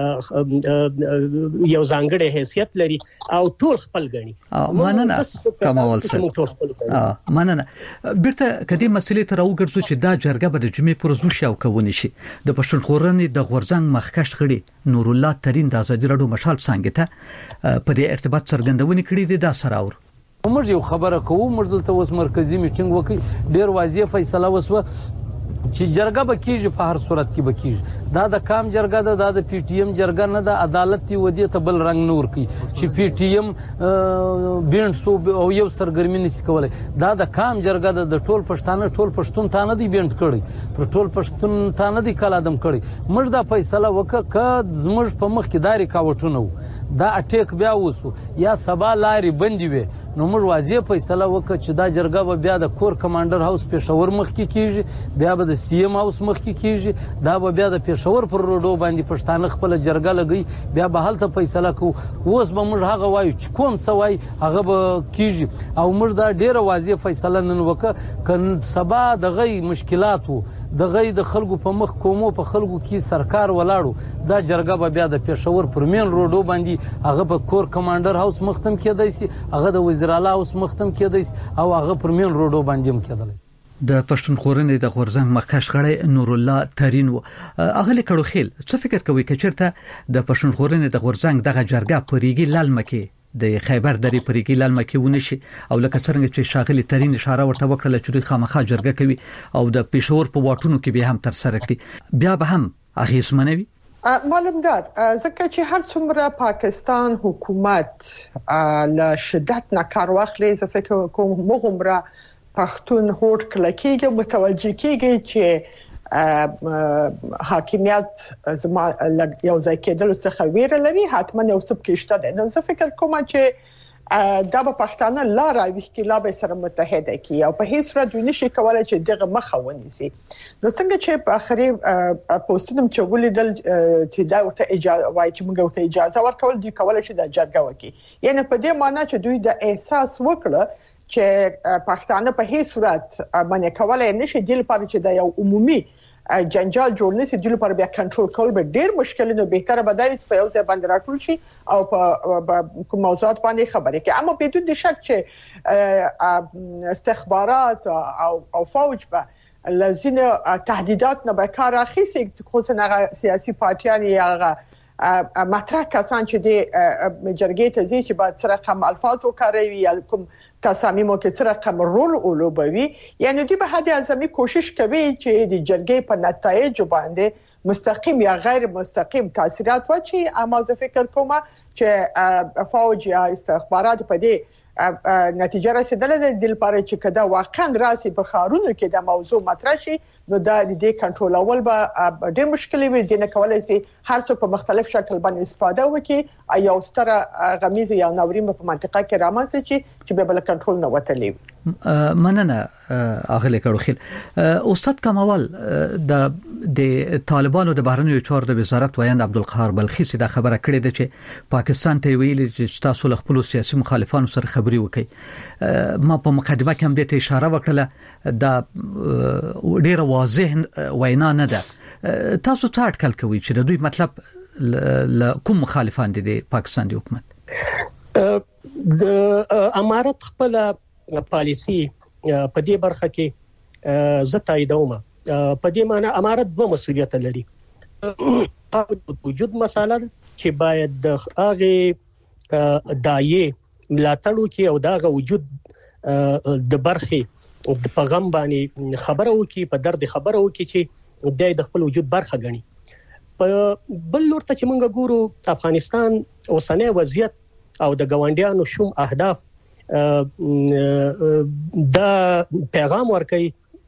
یو ځانګړی حیثیت لري او ټول خپل غني. مننه کمال صاحب، مننه. بیرته کدي مسلې ته راوګرځو چې دا جرګه به د جمعې پر ورځ شاو کوونی شي. د پښتونخورنې د غورځنګ مخکښ غړي نور الله ترين د ازادي رادیو مشال څنګه ته په دې ارتباط څرګندونې کړې دي. دا سراور موږ یو خبره کوو، موږ دلته اوس مرکزی میټینګ وکړي، ډیر واضح فیصله وسوه چې جرګه به کیږي، په هر صورت کې به کیږي. دا د کام جرګه ده، دا د پی ټی ایم جرګه نه ده. عدالت دی ودی ته بل رنگ نور کی چې پی ټی ایم بیرن سو او یو سرګرمي نسی کولای. دا د کام جرګه ده، د ټول پښتانه ټول پښتون ته نه دی بیرن کړی، پر ټول پښتون ته نه دی کال ادم کړی. موږ دا فیصله وکړه ک زموږ په مخ کې داري کاوټونه دا اټیک بیا وسو یا سبا لاري بندي وي، نو موږ واضح فیصله وکړه چې دا جرګه به بیا د کور کمانډر هاوس پېښور مخ کې کیږي، بیا به د سی ایم هاوس مخ کې کیږي، دا به بیا د پېښور پر روډو باندې پښتانه خپل جرګه لګي، بیا به هلته فیصله کوو. اوس به موږ هغه وایو چې کوم څه وایي هغه به کیږي او موږ دا ډیره واضح فیصله نن وکړه که سبا دغه مشکلات وو دغه د خلکو په مخ کومو په خلکو کې سرکار ولاړو، دا جرګه به بیا د پېښور پر مین روډو باندې هغه په کور کمانډر هاوس مختم کېدای شي، هغه د وزیر اعلی هاوس مختم کېدای شي او هغه پر مین روډو باندې هم کېدلی. د پښتونخوا د غورځنګ مخکښ غړی نور الله ترين و اغلی کړو خیل څه فکر کوي کچرته د پښتونخوا د غورځنګ دغه جرګه پریګي لالمکه د خیبر درې پریګي لالمکه ونشي او لکه څنګه چې شاغلی ترين اشاره ورته وکړه چې خامخا جرګه کوي او د پېښور په واټونو کې به هم تر سره کړي، بیا به هم اغیزمنوي. معلومدار ځکه چې هر څومره پاکستان حکومت له شدت نه کار واخلي، زه فکر کوم مغمره پښتون هوډ کلکیږي، متوجه کیږي چې حاکمیت زما یو ځای کېدل څخه ویره لري، حتما یو څه کېشته ده. نو زه فکر کوم چې دا به پښتانه لار اوښکي لا به سره متحده کی او په هیڅ صورت نشي کولای چې دغه مخه ونیسي. نو څنګه چې په اخري پوسټونم چې ولیدل چې دا ورته اجازه وای چې موږ ورته اجازه ورکول دي کولای شي د جرګه وکړي، یعنی په دې معنی چې دوی د احساس وکړه چې پښتانه په هیڅ صورت باندې کولای نشي د لپاره چې د یو عمومي جنجال جوړ نشي، د لپاره بیا کنټرول کول به ډیر مشکل نه، بهتره به دا په یو ځای باندې راټول شي او په کوم موضوعات باندې خبرې کوي. اما بدون د شک چې استخبارات او فوج به لازم تهدیدات نه به کار اخیستي، خصوصا سیاسي پارټیان یا مطرح کسان چې د جرګې ته ځي چې باید سره کوم الفاظ وکاروي یا کوم تصامیمو کې سره کوم رول ولوبوي، یعنی دوی به حد اعظمي کوشش کوي چې د جرګې په نتایج باندې مستقیم یا غیر مستقیم تاثیرات واچي. اما زه فکر کوم چې فوج یا استخبارات په دې نتیجه رسیدلې ده د لپاره چې کدا واقعا راسي په خارونو کې د موضوع مطرح شي، نو دا د دې کنټرول به ډېر مشکل وي. د نه کولای شي هر څوک په مختلف شکل باندې استفاده وکړي، یو ستره غمیز یا ناورین په منطقه کې رامنځته شي چې به بل کنټرول نه وتلی. مننه اغلی کړو خیل. استاد کمال د طالبانو د بهرنیو چارو د وزارت وایند عبدالقهار بلخی دا خبره کړې ده چې پاکستان ته ویلي چې تاسو له خپل سیاسي مخالفانو سره خبري وکړي. ما په مقدمه کې هم د اشاره وکړه دا ډیره واضح وینا نه ده. تاسو څه اټکل کوي چې د دوی مطلب کوم مخالفان دي د پاکستان د حکومت؟ د امارت خپل پالیسی په دې برخه کې زه تاییدوم. په دې معنی امارت دوه مسؤلیت لري. وجود مساله چې باید د هغه دایې ملاتړ وکړي او دغه وجود د برخه د پیغام باندې خبره وکړي، په درد خبره وکړي چې د خپل وجود برخه غني. په بل لور ته چې موږ ګورو افغانستان اوسنۍ وضعیت او د ګاونډیانو شوم اهداف دا پیغام ورکړي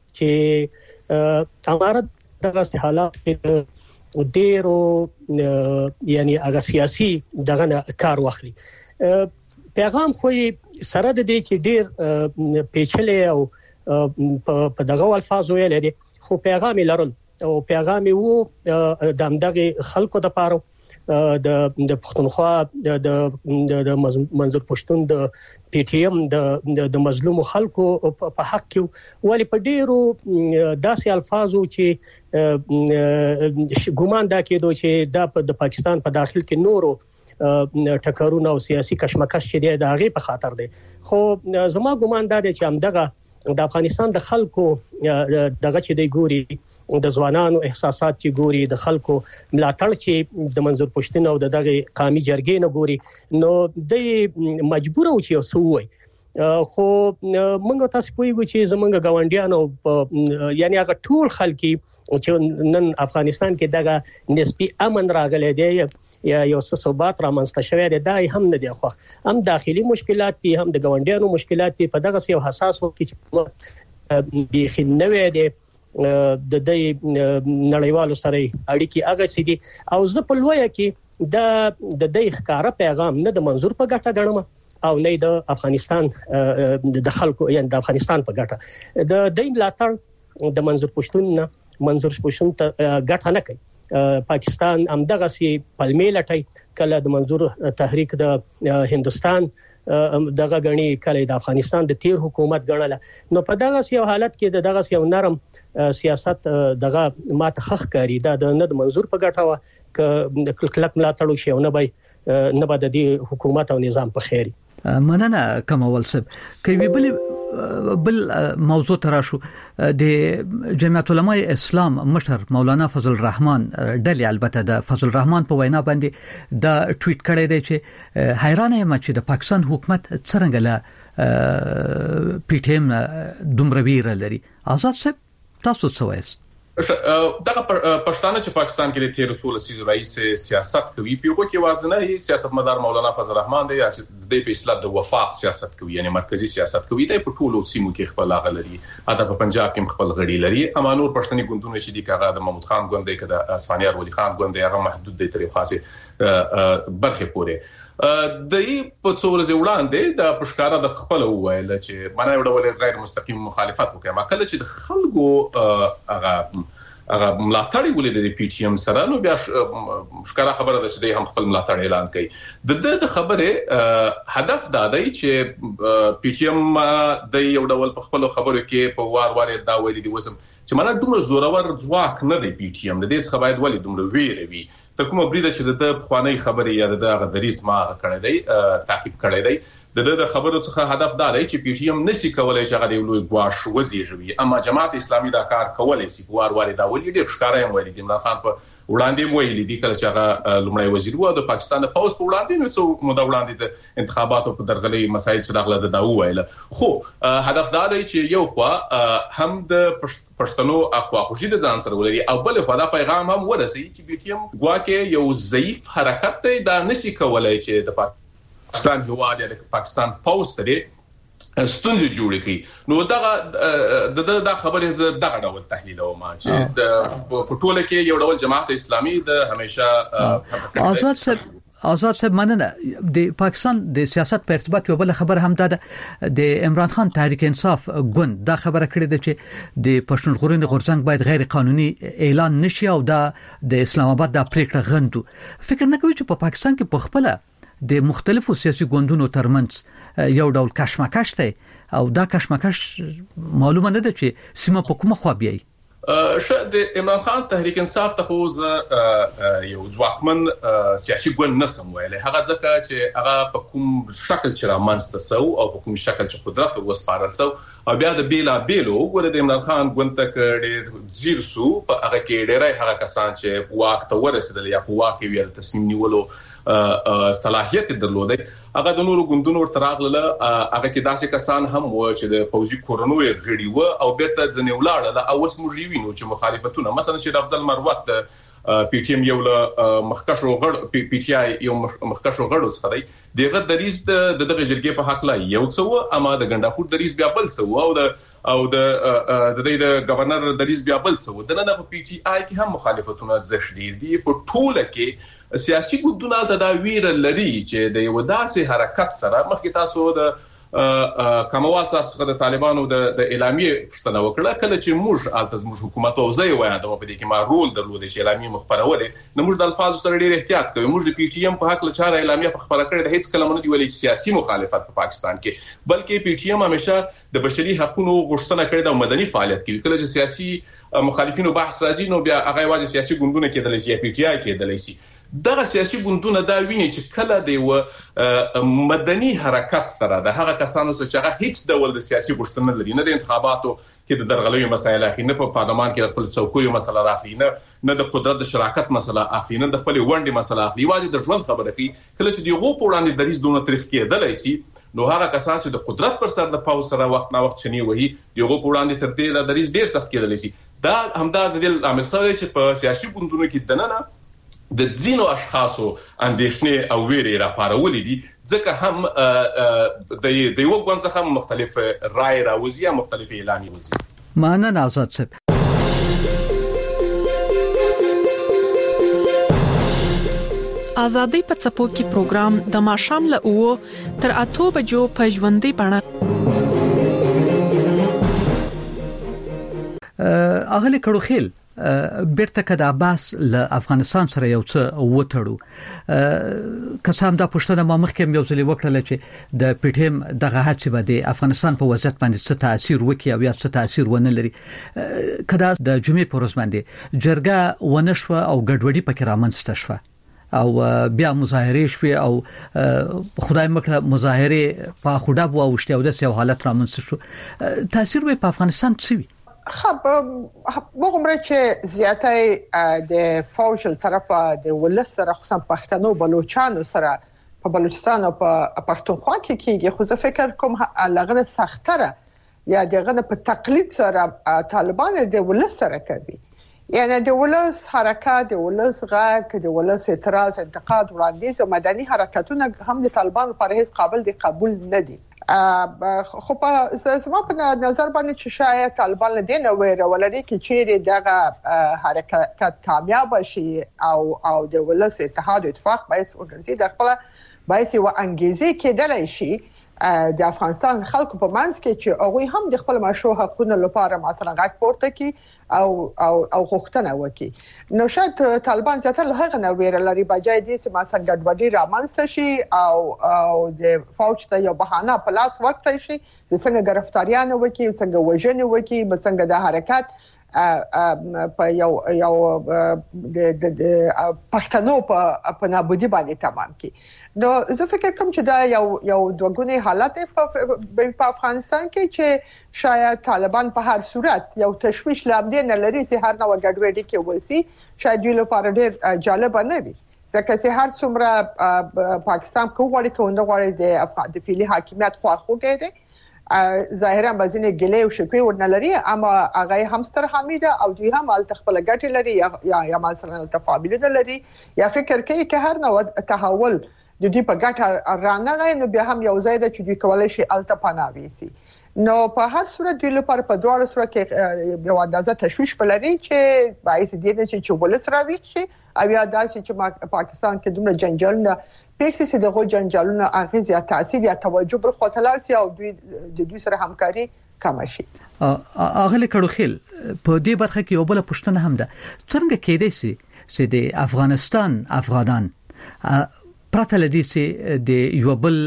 چې امارت دغه حالات ډیرو یعنی هغه سیاسي دغه کار واخلي. پیغام خو سره د دې چې ډیر پیچلې او په دغه الفاظ ویل دي، خو پیغام لرل او پیغام وو د همدغه خلکو د پاره د پښتونخوا د منظور پښتون د پی ټی ایم د مظلوم خلکو په حق کې ولې په ډیرو داسې الفاظو چې ګومان دا کېدو چې د پاکستان په داخل کې نورو ټکرونه او سیاسي کشمکش چې د هغه په خاطر دي. خو زما ګومان دا دی چې همدغه د افغانستان د خلکو دغه چې دی ګوري د ځوانانو احساسات چې ګوري د خلکو ملاتړ چې د منظور پښتون او دغه قومي جرګې نه ګوري، نو د مجبور او چې وسوي. خو موږ تاسو پوهیږو چې زمونږ ګاونډیانو یعنی هغه ټول خلکي چې نن افغانستان کې دغه نسبی امن راغلی دی یا یو څه ثبات رامنځته شوی دی، دا هم نه دی خو هم داخلي مشکلات دي هم د ګاونډیانو مشکلات دي. په دغه یو حساس وخت کې بيخي نوې دي د نړیوالو سره اړیکې هغه سدي او زه په لویه کې د ښکارا پیغام نه د منظور په ګټه غنم او نه د افغانستان د خلکو یعنی د افغانستان په ګټه د دیم ملاتړ د منظور پښتون ته ګټه نه کوي پاکستان همدغه سي پلمې لټي کله د منظور تحریک د هندستان دغه غني کله د افغانستان د تیر حکومت غنله نو په دغه سي حالت کې دغه سي نرم سیاست دغه ماته خخ کاری د نه د منظور په ګټه وا ک کلک ملاتړ شي او نه به د دې حکومت او نظام په خیر مننه کمال صاحب کوي بل موضوع تراشو د جمعیت علماء اسلام مشر مولانا فضل الرحمن ډلی البته د فضل الرحمن په وینا باندې دا ټویټ کړی دی چې حیرانه یم چې د پاکستان حکومت څنګه له پی ټی ایم دومره ویره لري آزاد صاحب تاسو څه وایي دغه پښتانه چې پاکستان کې د تیر رسول سیز رئیس سیاست کوي په یو کې وازنه سیاستمدار مولانا فضل الرحمن دی چې د اصلاح د وفاق سیاست کوي یعنی مرکزی سیاست کوي د ټولو سیمو کې خپل غلري اته په پنجاب کې خپل غړي لري امانور پښتني ګوندونه چې دی کاغه د محمود خان ګوند دی کده اسفانیار ولی خان ګوند دی هغه محدود دی تر خاصه برخه پوره د په څور زوړاندې د پښکارا د خپل وویل چې معنا یو ډول غیر مستقیم مخالفت وکړي ما کله چې د خلکو هغه ملاتړ ولې د پی ټی ایم سره نو بیا ښکارا خبره ده چې هم خپل ملاتړ اعلان کړي د خبره هدف دا دی چې پی ټی ایم د یو ډول په خپل خبرو کې په وار دا ویلي دی وسم چې معنا دومره زورور ځواک نه دی پی ټی ایم د دې څخه باید ولې دومره ویره وي ته کومه بریده چې د خوانی خبرې یا د دریس ما کړی دی تعقیب کړی دی د خبرو څخه هدف دا دی چې پی ټی ایم نشي کولای چې هغه د لوی غواش وزیږوي اما جماعت اسلامي دا کار کولای شي وار دا ولې ډیر ښکارا هم ویلي دی عمران خان په وړاندې ویلي دی کله چې هغه لومړی وزیر و د پاکستان د پوز په وړاندې نو څو موده وړاندې د انتخاباتو په درغلي مسایل چې دغله د ویل خو هدف دا دی چې یو خوا هم د پښتنو اخوا خوشي د ځان سره ولري او بل خو دا پیغام هم ورسي چې پی ټی ایم ګواکه یو ضعیف حرکت دی دا نشي کولای چې د پاکستان هواد یا د پاکستان پوز ته ستونزې جوړې کړي نو دا خبره ز دغه ډول تحلیل او ما چې په ټوله کې یو ډول جماعت اسلامي د همیشه آزاد صاحب مننه د پاکستان د سیاست په ارتباط یو بل خبر هم ده د عمران خان تحریک انصاف ګوند دا خبره کړې ده چې د پښتون ژغورنې غورځنګ باید غیر قانوني اعلان نشي او د اسلام آباد د پریکړه غندو فکر نه کوي چې په پاکستان کې په خپل د مختلفو سیاسي ګوندونو ترمنځ یو ډول کشمکش دی او دا کشمکش معلومه نه ده چې سیمه په کومه خوا بیاي د عمران خان تحریک انصاف ته خو یو ځواکمن سیاسي ګوند نسم ویلې هغه ځکه چې هغه په کوم شکل چې رامنځته سو او په کوم شکل چې قدرت وسپارل سو او بیا د بیلا وګوره د عمران خان ګوند ته ډېر زیر سو په هغه کې ډېرای هغه کسان چې واک ته ورسېدل یا په واک ویل تصمیم نیولو صلاحیت درلودي هغه د نورو ګوندونو ورته راغله هغه کې داسې کسان هم و چې د پوزي کورونو یې غړي و او بیرته ځنې ولاړه او اوس موږ وینو چې مخالفتونه مثلا چې افضل مروت پی ټی ایم یو مخکشو غړ پی ټی آی یو مخکشو غړو سره دغه دریز دغه جرګې په حق لا یو څو اما د ګنداپور دریز بیا بل څو او د گورنر دریز بیا بل څو د نه په پی ټی آی کې هم مخالفتونه زښ دي په ټوله کې سیاسي ګوندونه دا ویره لري چې د یو داسې حرکت سره مخکې تاسو د کموات څخه د طالبانو د اعلامیه پښتنه وکړه کله چې موږ التزم حکومت او زه وایم د په دې کې ما رول درلود چې اعلامیه مخبرولې نو موږ د الفاظو سره ډېر احتیاط کوو موږ د پی ټی ایم په حق له چاره اعلامیه په خبره کړې د هیڅ کلمه نه دی ویلي سیاسي مخالفت په پاکستان کې بلکې پی ټی ایم همیشه د بشري حقوقو غوښتنه کړې د مدني فعالیت کوي کله چې سیاسي مخالفینو بحث راځي نو بیا هغه واځي سیاسي ګوندونه کېدل شي پی ټی آی کېدل شي دغه سیاسي ګوندونه دا ویني چې کله د مدني حرکت سره د هغه کسانو چې هغه هیڅ ډول د سیاسي غوښتنه لري نه د انتخاباتو کې د درغلۍ مسایل اخی نه په پارلمان کې خپل څوکیو مسله راخلي نه د قدرت د شراکت مسله اخلي نه د خپل ونډې مسله اخلي واځي د ژوند خبره کوي کله چې دیغه په وړاندې دریز دونه تاریخ کېدل شي نو هغه کسان چې د قدرت پر سر د پاو سره وخت نا وخت چني وهي دیغه په وړاندې تر دې د دریز ډیر سخت کېدل شي دا همدا د دې عامل سره چې په سیاسي ګوندونو کې دننه د ځینو اشخاصو اندېښنې او ویرې راپارولې دي ځکه هم د یو ګوند څخه مختلف رائے راوځي یا مختلف اعلان وځي مننه آزاد صاحب ازادي په څپو کې پروګرام د ماشام له 9 تر 8 بجو په ژوندۍ بڼه اغلی کړو خیل بیرته کده عباس له افغانستان سره یو څه وټړو کسام دا پښتنه ما مخکې یو ځلې وکړل چې د پټیم دغه هڅه به د افغانستان په وضعیت باندې څه تاثیر وکړي او یا څه تاثیر ونه لري کدا د جمعې پر ورځ باندې جرګه ونشوه او ګډوډي پکې رامنځته شوه او بیا مظاهره شوه او خدای مکړه مظاهره په خوډه بو اوشته او د سیو حالت رامنځته شو تاثیر به په افغانستان څه وي خب وګورئ چې زیاتې د فوج طرفه د ولس سره خصوصا پښتنو بلوچستان سره په بلوچستان او په پښتونخوا کې کېږي خو زه فکر کوم لغړه سختره یا دغه په تقلید سره طالبان د ولس سره کوي یعنی د ولس حرکت د ولس غږ د ولس اعتراض انتقاد وړاندیز او مدني حرکتونه هم د طالبان لپاره هیڅ قابل د قبول نه دي خو په زما په نظر باندې چې شاید طالبان له دې نه ویره ولري چې چیرې دغه حرکت کامیاب شي او د ولس اتحاد او اتفاق باعث وګرځي د خپل باعث و انګیزه کېدلای شي د افغانستان خلکو په منځ کې چې هغه هم د خپل مشروع حقوقو لپاره مثلا غږ پورته کړي او غوښتنه وکړي نو شاید طالبان زیاتره هغه نه ویره لري بجای دې چې مثلا ګډوډي رامنځته شي او د فوج ته یو بهانه په لاس ورکړي شي د څنګه گرفتاریان وکړي څنګه وژنې وکړي څنګه د حرکت په یو د پښتنو په نابودي باندې تمام کی نو زه فکر کوم چې دا یو دوګونی حالت په افغانستان کې چې شاید طالبان په هر صورت یو تشویش لامدې نه لري چې هر نوع ګډوډي کې وسی شاید یو لپاره ډېر جالب نه وي ځکه چې هر څومره پاکستان کومه غواړي د فعلی حاکمیت خواخوږي دي ظاهرا بزنه ګلې او شکوي ورنلري اما هغه هم ستر حمیده او دوی هم ال تخپل ګټي لري یا مثلا تفاعلونه لري یا فکر کوي چې هر نوع تحول د دې په ګټه رانغی نو بیا هم یو ځای د چې دوی کولای شي التپاناوي سي نو په هر صورت دوی لپاره په دواړو صورت کې یو اندازه تشویش بلري چې باعث دي چې ولس راوي شي او یا داسې چې پاکستان کې دومره جنجالونه پېښې چې دغه جنجالونه اغیز یا تاثیر یا توجه پر خاطر سي او دوی سره همکاري کم شي اغلی کړو خیل په دې برخه کې یو بل پښتنه هم ده څنګه کېدای شي چې د افغانستان افغانان پرته لدی چې د یو بل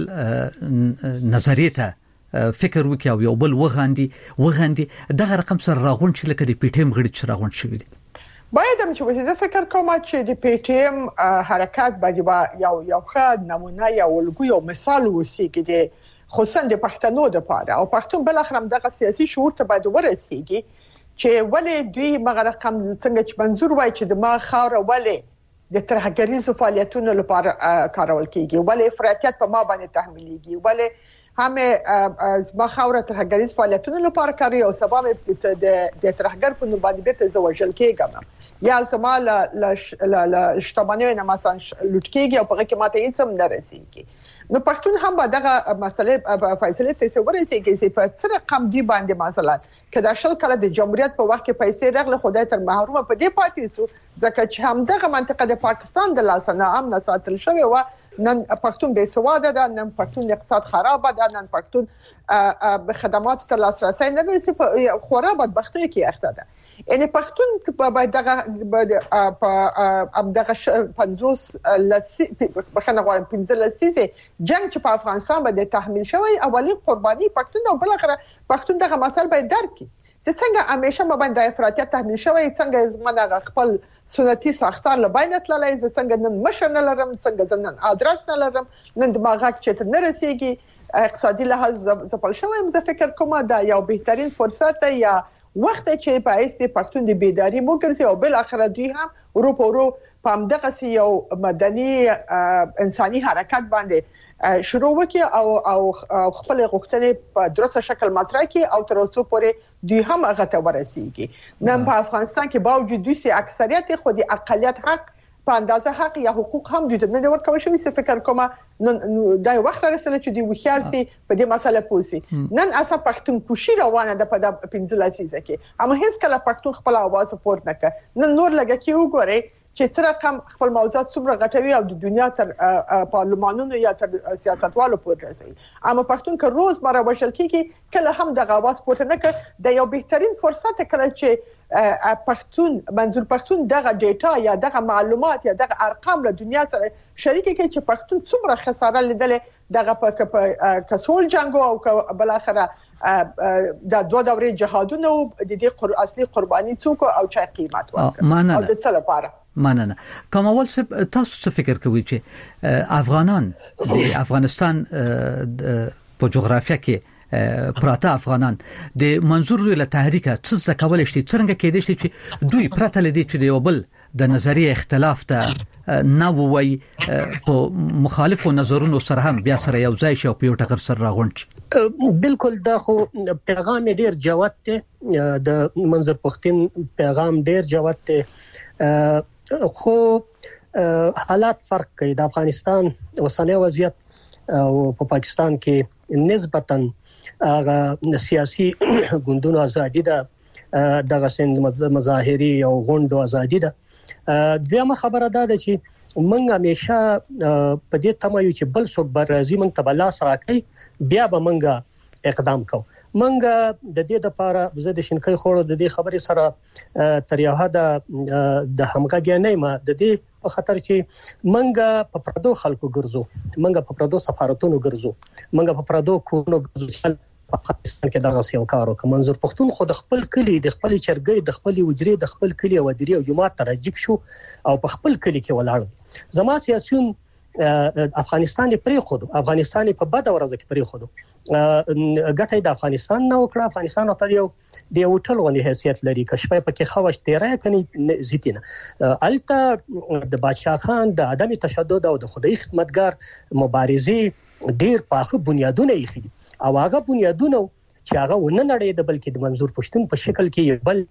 نظریه ته فکر وکي او یو بل وغاندي دغه رقم سره راغون چې لکه د پیټیم غړي چې راغون شوی دی باید هم چې زه فکر کوم چې د پیټیم حرکت باندې یو ښه نمونه یا ولګو یو مثال وسی کې د خصوصا د پښتنو د پاره او پښتون بل اخرم دغه سیاسي شعور ته باید ورسیږي چې ولې دوی مغه رقم څنګه چې منظور وای چې د ما خاور ولې د ترهګریزو فعالیتونو لپاره کارول کیږي ولې افراطیت په ما باندې تحمیلېږي ولې هم ما خاور ترهګریز فعالیتونو لپاره کوي او سبا د ترهګر په نوم باندې بیرته زوجل کېږم یا سما ل شتمنۍ نه مثلا لوټ کېږي او په کې ماته هیڅ هم نه رسیږي نو پښتون هم دغه مسلې فیصله ته ورسیږي چې په څه رقم دی باندې مثلا کله شل کله د جمهوریت په وخت کې پیسې رغله خدای تر محرومه په دې پاتې سو ځکه چې هم دغه منطقه د پاکستان د لاسنه امن ساتل شوی و نن پښتون بې سواده ده نن پښتون اقتصاد خراب ده نن پښتون خدمات ته لاسرسي نه لري خورا بدبختی کې اخته ده یعنی پښتون په دغه 50 لسی بخنه غواړم 15 لسی جنگ چې په افغانستان باندې تحمیل شوی اولین قرباني پښتون او بل اخره پښتون دغه مسله به درک کی چې څنګه همیشه باندې افراطیت تحمیل شوی څنګه زمونږ خپل سنتي ساختار لباینت لای څنګه نن مشن لرم څنګه نن ادرس نه لرم نن دماغک چې نه رسیږي اقتصادي لحاظ زپل شوی زه فکر کوم دا یو بهترین فرصت یا وخت چې باعث د پښتون د بیداری موګرځي او بل اخر دوی هم ورو په همدغه یو مدني انساني حرکت باندې شروع وکي او خپل غوښتنې په درسته شکل مطرح کړي او تر اوسه پورې دوی هم هغه ته ورسیږي نن په افغانستان کې باوجود دوی سي اکثریت خو د اقلیت حق په اندازه حق یا حقوق هم دوی ته نه ورکوي شوی څه فکر کوم نن دا وخت رسېدل چې دوی وخیار سي په دې مسله پوسي نن اسا پښتون کوشي روانه ده په 15 لسیزه کې اما هیڅ کله پښتون خپل आवाज پورته نه کړ نن نور لګه کې وګورئ چې سره کم خپل موضوعات څومره غټوي او د دنیا تر پارلمانونو یا تر سیاستوالو پورې رسوي اما پښتون که روز مره وشل کیږي کله هم د غواص پورته نه کړ د یو بهترین فرصت کله چې پښتون منظور پښتون دغه ډیټا یا دغه معلومات یا دغه ارقام له دنیا سره شریک کړي چې پښتون څومره خساره لیدلې دغه په کسول جنگ او بل اخره د دوه دورې جهادونو د دې اصلي قرباني څوک او چا قیمت ورکړي او د څه لپاره مننه. کمال صاحب تاسو څه فکر کوئ چې افغانان د افغانستان په جغرافیه کې پراته افغانان د منظور له تحریک څه د کول شي څنګه کېدای شي چې دوی پراته لدی چې د یو بل د نظریه اختلاف ته نه وای په مخالفو نظرونو سره هم بیا سره یو ځای شي او په یو ټکر سره راغونډ شي. بالکل دا خو پیغام ډیر جوت دی د منظور پښتون پیغام ډیر جوت دی خو حالات فرق کوي د افغانستان اوسنی وضعیت او په پاکستان کې نسبتاً هغه سیاسي ګوندونو ازادي ده دغه سند مظاهري او غونډو ازادي ده. دیمه خبره ده چې موږ همیشه په دې تمایو چې بل څوک برازي موږ ته بلاس راکړي بیا به موږ اقدام کوو. موږ د دې لپاره زه د شینکۍ خورو د دې خبرې سره تر یو حد د همغږي نه ما د دې په خاطر چې موږ په پردو خلکو ګرځو موږ په پردو سفارتونو ګرځو موږ په پردو کورونو ګرځو په پاکستان کې دغه سیو کارو کوم منظور پښتون خو د خپل کلی د خپل چرګۍ د خپل وجري د خپل کلی او درې او جماعت ترجیب شو او په خپل کلی کې ولاړ زما سیاسيون افغانستان پرې خود افغانستان په بد ورځ کې پرې خود ګټه د افغانستان نه وکړه افغانستان ته یو د هوټل غونډه حیثیت لري کښپې پکې خوښ تیرې کني زیتینه الته د بادشاہ خان د عدم تشدد او د خدای خدمتګار مبارزې ډیر پاخه بنیادونه یې خېدي او هغه بنیادونه چې هغه ونه نړۍ د بلکې د منظور پښتون په شکل کې بل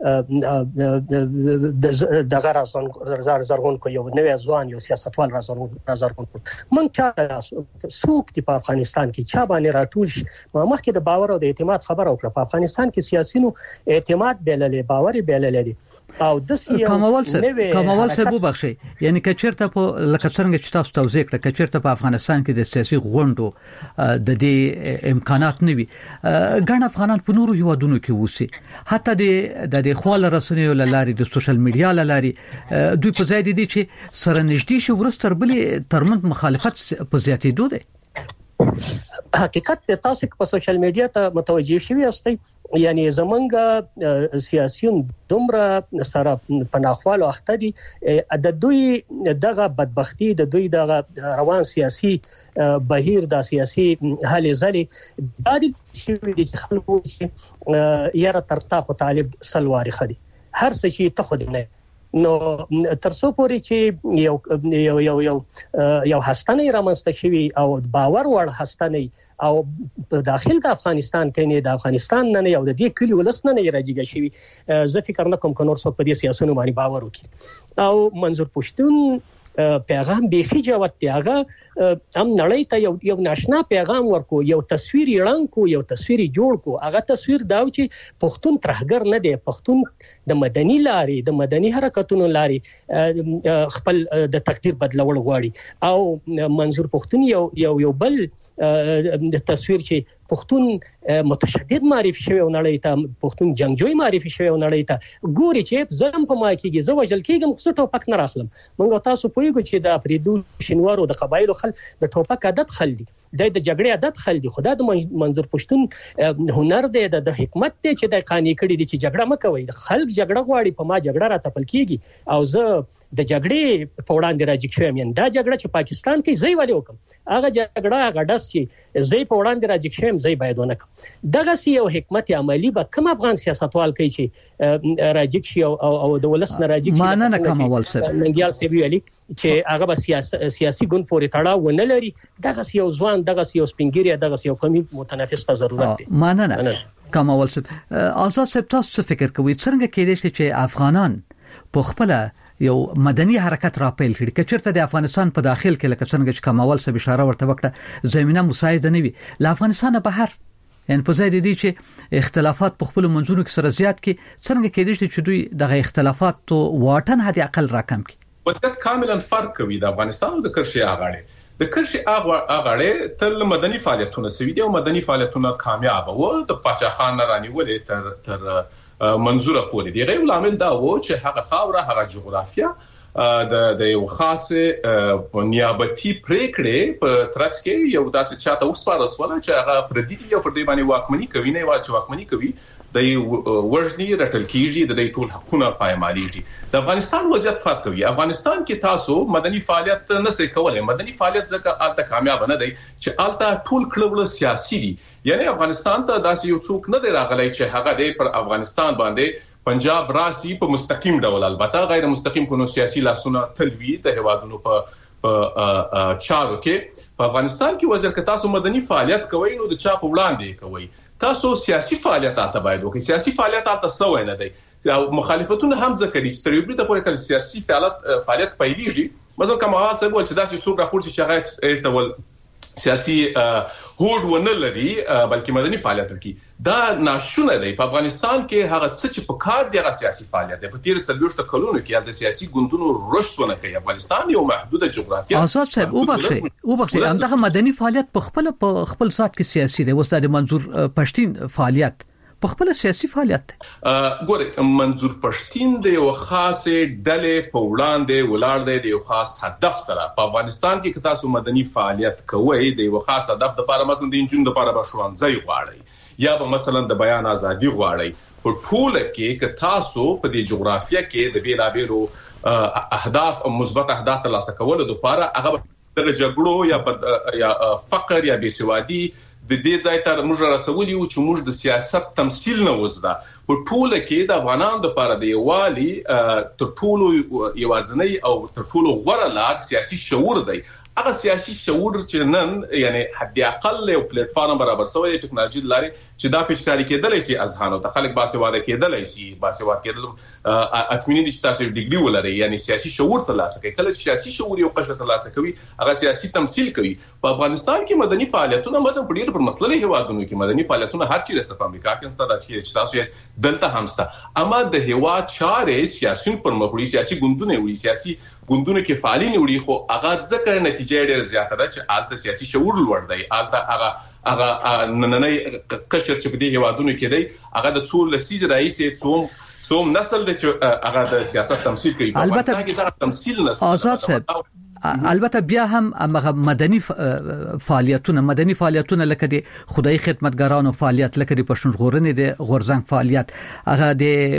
د غرازون زرغون کو یو نوې ځوان یو سیاستوال زرغون کو مونږ چا سوق دی په افغانستان کې چا باندې راټول شي مخکې د باور او د اعتماد خبره وکړه په افغانستان کې سیاسيونو اعتماد بیللې باور بیللې او د کمال صاحب وبخشي یعنی کچرته په لکه څنګه چې تاسو توضیح کړه کچرته په افغانستان کې د سیاسي غونډو د دې امکانات نه وي ګڼ افغانان په نورو هیوادونو کې وسی حتی د خپل رسنیو لاري د سوشل میډیا لاري دوی په ځای دي چې سره نږدې شي ورستر بلې ترمن مخالفت په زیاتېدو ده حقیقت تاسو په سوشل میډیا ته متوجي شوي یاستئ یعنی زمونږ سیاسيون دومره سره پناخوالو اخته دي د دوی دغه بدبختی د دوی دغه روان سیاسي بهیر د سیاسي حل زلي د دې شوي چې خلکو چې یاره ترتا په طالب سلواري خدي هر څه چې ته خو نه نو ترڅو پورې چې یو هستنه رامنځته شوي او باور وړ هستنه او په داخل د افغانستان کې نه د افغانستان نه یو د دې کلی ولس نه راځيږي شوی زه فکر نه کوم کنور څوک په دې سیاسيونو باندې باور وکړي او منظور پښتون پیغام به جوت دی هغه هم نړۍ ته یو ناشنا پیغام ورکو یو تصویر یړان کو یو تصویر جوړ کو هغه تصویر دا چې پښتون ترهګر نه دی پښتون د مدني لاري د مدني حرکتونو لاري خپل د تقدیر بدلول غواړي او منظور پښتون یو بل د تصویر چې پښتون متشدد معرفي شوی او نړۍ ته پښتون جنگجوی معرفي شوی او نړۍ ته ګوري چې زم په ما کېږي زه وجل کېږم خو ټوپک نه راخلم موږ تاسو پوهیږو چې د افریدو شینوارو د قبایلو خل د ټوپک عادت خل دي د جګړې عادت خل دي خدای د منظور پښتون هنر دی د حکمت دی چې د قانې کړي دي چې جګړه مکوي خلک جګړه غواړي په ما جګړه را تپل کېږي او زه د جګړې په وړاندې راځي شوم یان دا جګړه چې پاکستان کې زوی ولې وکم هغه جګړه هغه داس چې زوی په وړاندې راځي شوم زوی باید ونه کړم دغه سی یو حکمت عملی به کوم افغان سیاستوال کوي چې راځي شي او د ولس نه راځي مانه کوم اول څه ننګیال سی ویلي چې هغه به سیاسي ګوند پورې تړاو ونه لري دغه یو ځوان دغه یو سپینګری دغه یو قومي متنافس ته ضرورت دی مانه کوم اول څه آزاد صاحب تاسو فکر کوئ څنګه کېدای شي چې افغانان په خپل یو مدني حرکت را پیل کړي کچرته د افغانستان په داخل کې لکه څنګه چې کمال صاحب اشاره ورته وکړه زمينه مساعده نه وي له افغانستان بهر یعنی په ځای دي چې اختلافات په خپل منځونو کې سره زیات کې څنګه کېدای شي چې دوی دغه اختلافات واټن حد اقل راکم کړي وضعیت کاملا فرق کوي د افغانستان او د کرشي اغاړي د کرشي اغاړي تل مدني فعالیتونه سوي دي او مدني فعالیتونه کامیاب وو د پاچاخان رانیولې تر منظوره پورې دی غیر العامل دا وو چې هغه خاوره هغه جغرافیه د یو خاص نیابتي پریکړې په ترڅ کې یو داسې چاته وسپارل شو چې هغه پردي یو پر دې باندې واکمني کوي نه واچ واکمني کوي د ورژنی رټل کیږي د ټول حقوقونه پایمالېږي د افغانستان وضعیت فرق کوي افغانستان کې تاسو مدني فعالیت نه سي کولای مدني فعالیت ځکه الته کامیاب نه دی چې الته ټول کړهول سیاسي دي یعنی افغانستان ته داسې یو څوک نه دی راغلی چې هغه د پر افغانستان باندې پنجاب راسي په مستقیم ډول البته غیر مستقیم کو سیاسي لاسونه تلوي د هوادونو په چارو کې په افغانستان کې وزیر ک تاسو مدني فعالیت کوئ نو د چا په وړاندې کوئ تاسو سیاسي فعالیت تاسو باید وکړئ سیاسي فعالیت تاسو سوې نه دی او مخالفتونه هم ذکر دي ستریبري د پوره کل سیاسي فعالیت پیلېږي مثلا کومه څه ول چې داسې څوک راپور چې هغه ارتول سیاسي هوډ ونه لري بلکې مدني فعالیت کوي دا ناشونه دی په افغانستان کې هغه څه چې په کار دی هغه سیاسي فعالیت دی په تیر 30 کلونو کې د سیاسي ګوندونو رشدونه کوي افغانستان یو محدوده جغرافیه آزاد صاحب وبخښي همدغه مدني فعالیت په خپل ذات کې سیاسي دی وستاد منظور پښتين فعالیت په خپل سیاسي فعالیت ګوره منظور پښتين د یو خاصه ډلې په وړاندې ولاړ دی د یو خاص هدف سره په افغانستان کې تاسو مدني فعالیت کوئ د یو خاص هدف لپاره مثلا د انجن لپاره بشوانځي غواړي یا به مثلا د بیان ازادي غواړي په ټوله کې ک تاسو په دې جغرافیه کې د بیلابیلو اهداف مثبت اهداف ترلاسه کولو لپاره هغه د جګړو یا فقر یا بېسوادي د دې ځای ته موږ رسولي او چې موږ د سیاست تمثيل نه وزده په ټوله کې د افغانانو لپاره د یوالي تر ټولو یوازنۍ او تر ټولو غوړه لار سیاسي شعور دی هغه سیاسي شعور چې نن یعنی حد اقل یو پلیټ فارم برابر شوی د ټکنالوژي لاري چې دا پیچکاري کېدل شي اذهانو ته خلک باسواده کېدل شي باسواده کېدل اټمنې د تاسو ډیګري ولري یعنی سیاسي شعور ترلاسه کوي کله سیاسي شعور یو قشر ترلاسه کوي هغه سیاسي تمثيل کوي په افغانستان کې مدني فعالیتونه مثلا په ډېر پرمختللي هیوادونو کې مدني فعالیتونه هر چیرې په امریکا کې ستاسو چې تاسو دلته همسته اما د هیواد چارې سیاسي پرمختللي سیاسي ګوندونه وي سیاسي ګوندونه کې فعالین وړي خو هغه ځکه نتیجه ډېر زیاته ده چې آلته سیاسي شعور لوړ دی آلته هغه نننۍ قشر چې په دې هیوادونو کې دی هغه د څو لسیز رئیس څوم نسل د چې هغه د سیاست تمثيل کوي په افغانستان کې دا تمثيل نسل آزاد صاحب البته بیا هم مدني فعالیتونه لکه د خدای خدمتګارانو فعالیت لکه د پښتونژغورنې د غورزنګ فعالیت هغه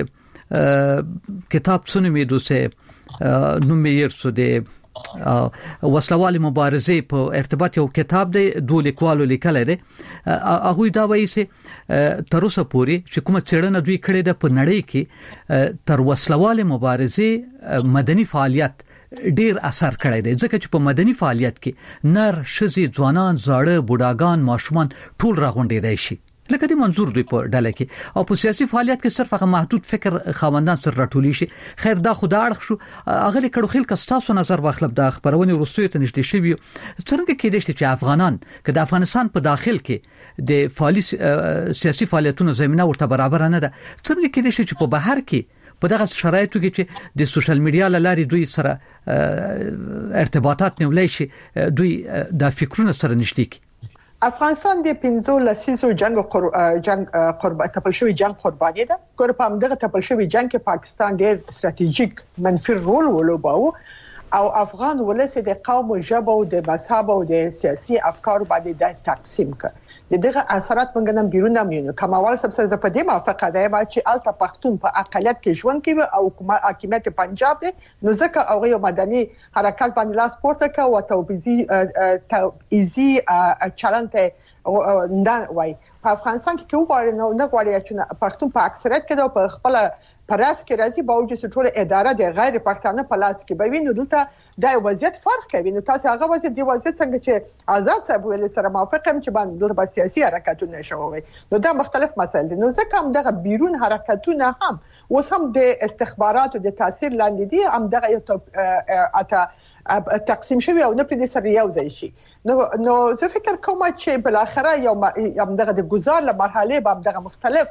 د کتاب څونه دوسه نومیر سو د وسلوال مبارزه په ارتباط یو کتاب دی دوه لیکوالو لیکل دي هغه دا وایي چې تر اوسه پورې چې کومه څېړنه دوی کړې ده په نړۍ کې تر وسلوال مبارزه مدني فعالیت ډیر اثر کړی دی ځکه چې په مدني فعالیت کې نر شذي ځوانان زاړه بوډاګان ماشومان ټول راغونډېدای شي لکه د منظور دوی په ډله کې او په سیاسي فعالیت کې صرف هغه محدود فکر خاوندان سره راټولي شي خیر دا خدای اړخ شو هغه کړو خل کستاسو نظر واخلب د خبرونه روسیې ته نشته شي څنګه کې دي چې افغانان که د افغانستان په داخل کې د فعالي سیاسي فعالیتونو زمينه ورته برابر نه ده څنګه کې دي چې په بهر کې په دغه شرایطو کې چې د سوشل میډیا لاري دوی سره ارتباطات نیولای شي دوی د فکرونو سره نشته کی افغانستان د 15 لسیزو جنگ تپل شوی جنگ قرباني ده ګور په همدغه تپل شوی جنگ کې پاکستان ډېر ستراتیژیک منفي رول ولوباوه او افغان ولس د قوم او ژبه او د مذهب او د سیاسي افکار باندې د تقسیم کړ دغه اثرات موږ نن بیرونه مینو کمال سب سره په دې موافقه ده چې الته پښتون په اقلیت کې ژوند کوي او حکومت پنجاب دی نو ځکه هغه یو مدني حرکت باندې لاس پورته کوي او توبیزي چلنته نه وای په افغانستان کې وګورئ نو نه غواړي چې پښتون په اکثریت کې په خپل پراس کې راځي باوجود چې ټول اداره د غیر پښتانه په لاس کې به ویني دلته د وضعیت فرق کوي نو تاسو هغه وضعیت دی وضعیت څنګه چې آزاد صاحب ویل سره موافقم چې باندې د سیاسي حرکتونه شوي نو دا مختلف مسایل دي نو ځکه هم دغه بیرون حرکتونه هم اوس هم د استخباراتو د تاثیر لاندې دي هم دغه تقسیم شوی او نه پرې سره یو ځای شي نو زه فکر کوم چې بل اخره یو دغه د گزار له مرحله به دغه مختلف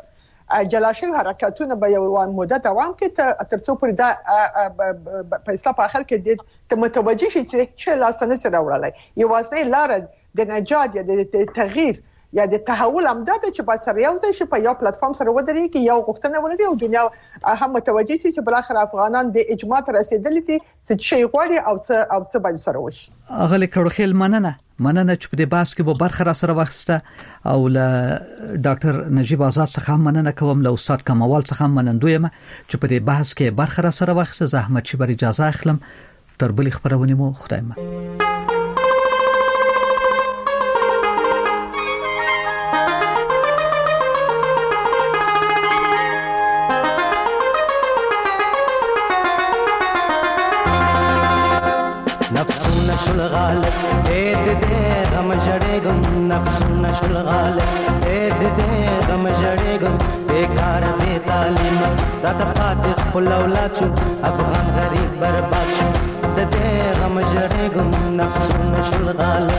جلاشي حرکتونه به یو مدت دوام کوي ترڅو پر دا په اصطلاح په اخر کې د متوجه شي چې لاسنه سره وړلای یو واسطه لار د نجات یا د تغییر یا د تحول امداد چې با سره یو ځای شي په یو پلیټ فارم سره ودرېږي کې یو غوښتنه ولري او دنیا هم متوجه شي چې بل اخر افغانان د اجماع تر رسیدلې دي چې شي غوړي او څه باندې سره وشي اغلی کړوخیل مننه چې په دې باس کې به برخه را سره واخسته او له ډاکټر نجیب آزاد څخه مننه کوم له استاد کمال څخه منندوی ما چې په دې باس کې برخه را سره واخسته زحمت شي بر اجازه اخلم تر بل خبرونه مو خدای ما نفسونه شل غالب دې غم جړېګم نفسونه شل غالب دې غم جړېګم بیکار بے تعلیم راته پاتې خپل اولاد شو افغان غریب برباد شو دې غم جړېګم نفسونه شل غالب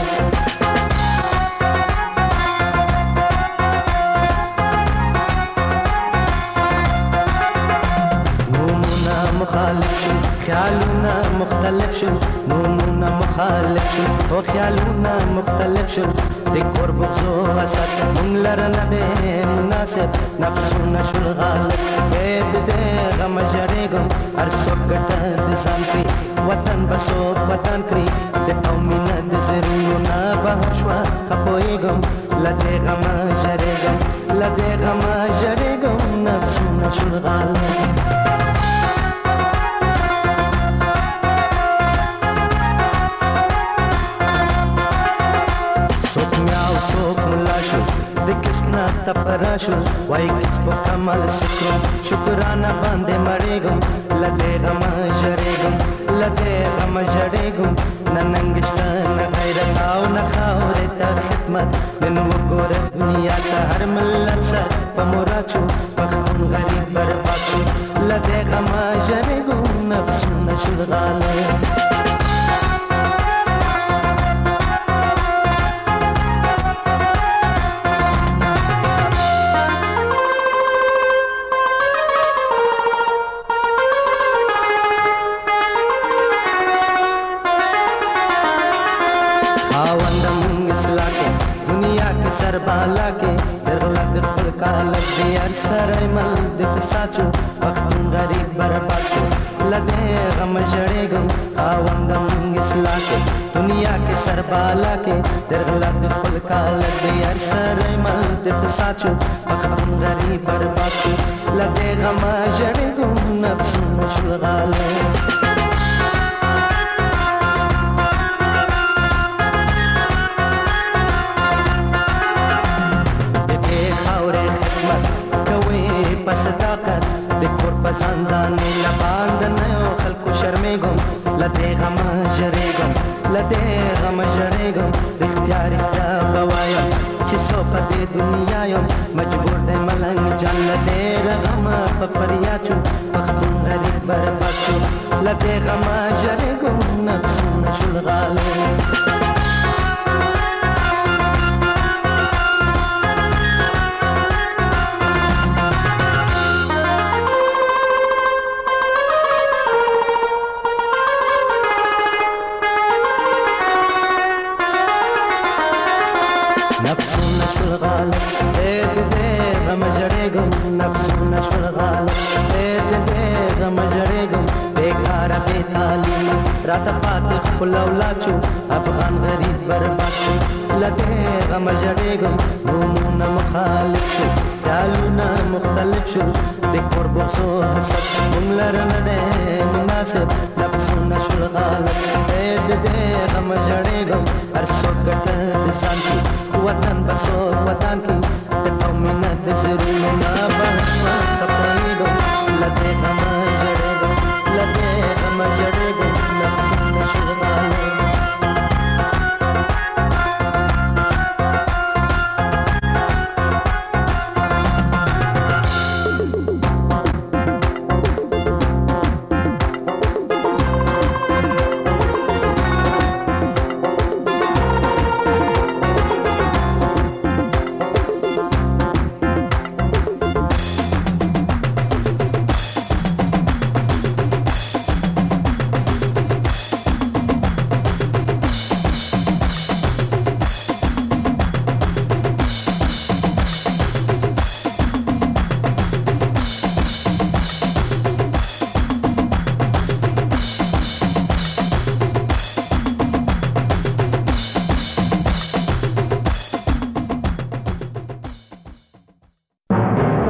مخالف شو خیالونه مختلف شو نونونه مخالف شو او خیالونه مختلف شو د کور بغزو حسد مونږ لره نه دی مناسب نفسونه شو غالب دې غم جړېګم هر څوک ګټه د ځان کړي وطن بسو وطن کړي د قومینه د زرونو نه بهر شو خپويګم لدې غم جړېګم نفسونه شو غالب تپراشو وای کس په کمال شکر شکرانه باندې مړېګم لدې غم جړېګم ننګشت نه غیرت او نه خاورې ته خدمت نن وګوره دنیا ته هر ملت سره په مراچو پښتون غریب برباد شو لدې غم جړېګم نفسونه شو غالب بالا کې درغلا د خپل کالک دی هر سره مل د فساد شو پښتون غریب برباد شو لدې غم جړېګم خاوندم اصلاح کې دنیا کې سر بالا کې درغلا د خپل کالک دی هر سره مل د فساد شو پښتون غریب برباد شو لدې غم جړېګم نفسونه شو غالب صداقت د کور په ځانځانې لباند نه خلکو شرمېږم لدې غم جړېږم اختیار ته بوایم چې څو په دې دنیا یم مجبور دی ملنګ جان لدې غم په فریاد شو پښتون غریب برباد شو لدې غم جړېږم نفسونه شو غالب نفسونه شو غالب دې غم جړېګم نفسونه شو غالب دې غم جړېګم بیکار بے تعلیم راته پاتې خپل اولاد شو افغان غریب برباد شو لدې غم جړېګم نونونه مخالف شو خیالونه مختلف شو د کور بغزو حسد مونږ لره نه دی مناسب نفسونه شو غالب دې غم جړېګم هر څوک ګټه د ځان کړي وطن بسو وطن کی ته قومینه د زرونو نه بهر خپلېږم لدې غم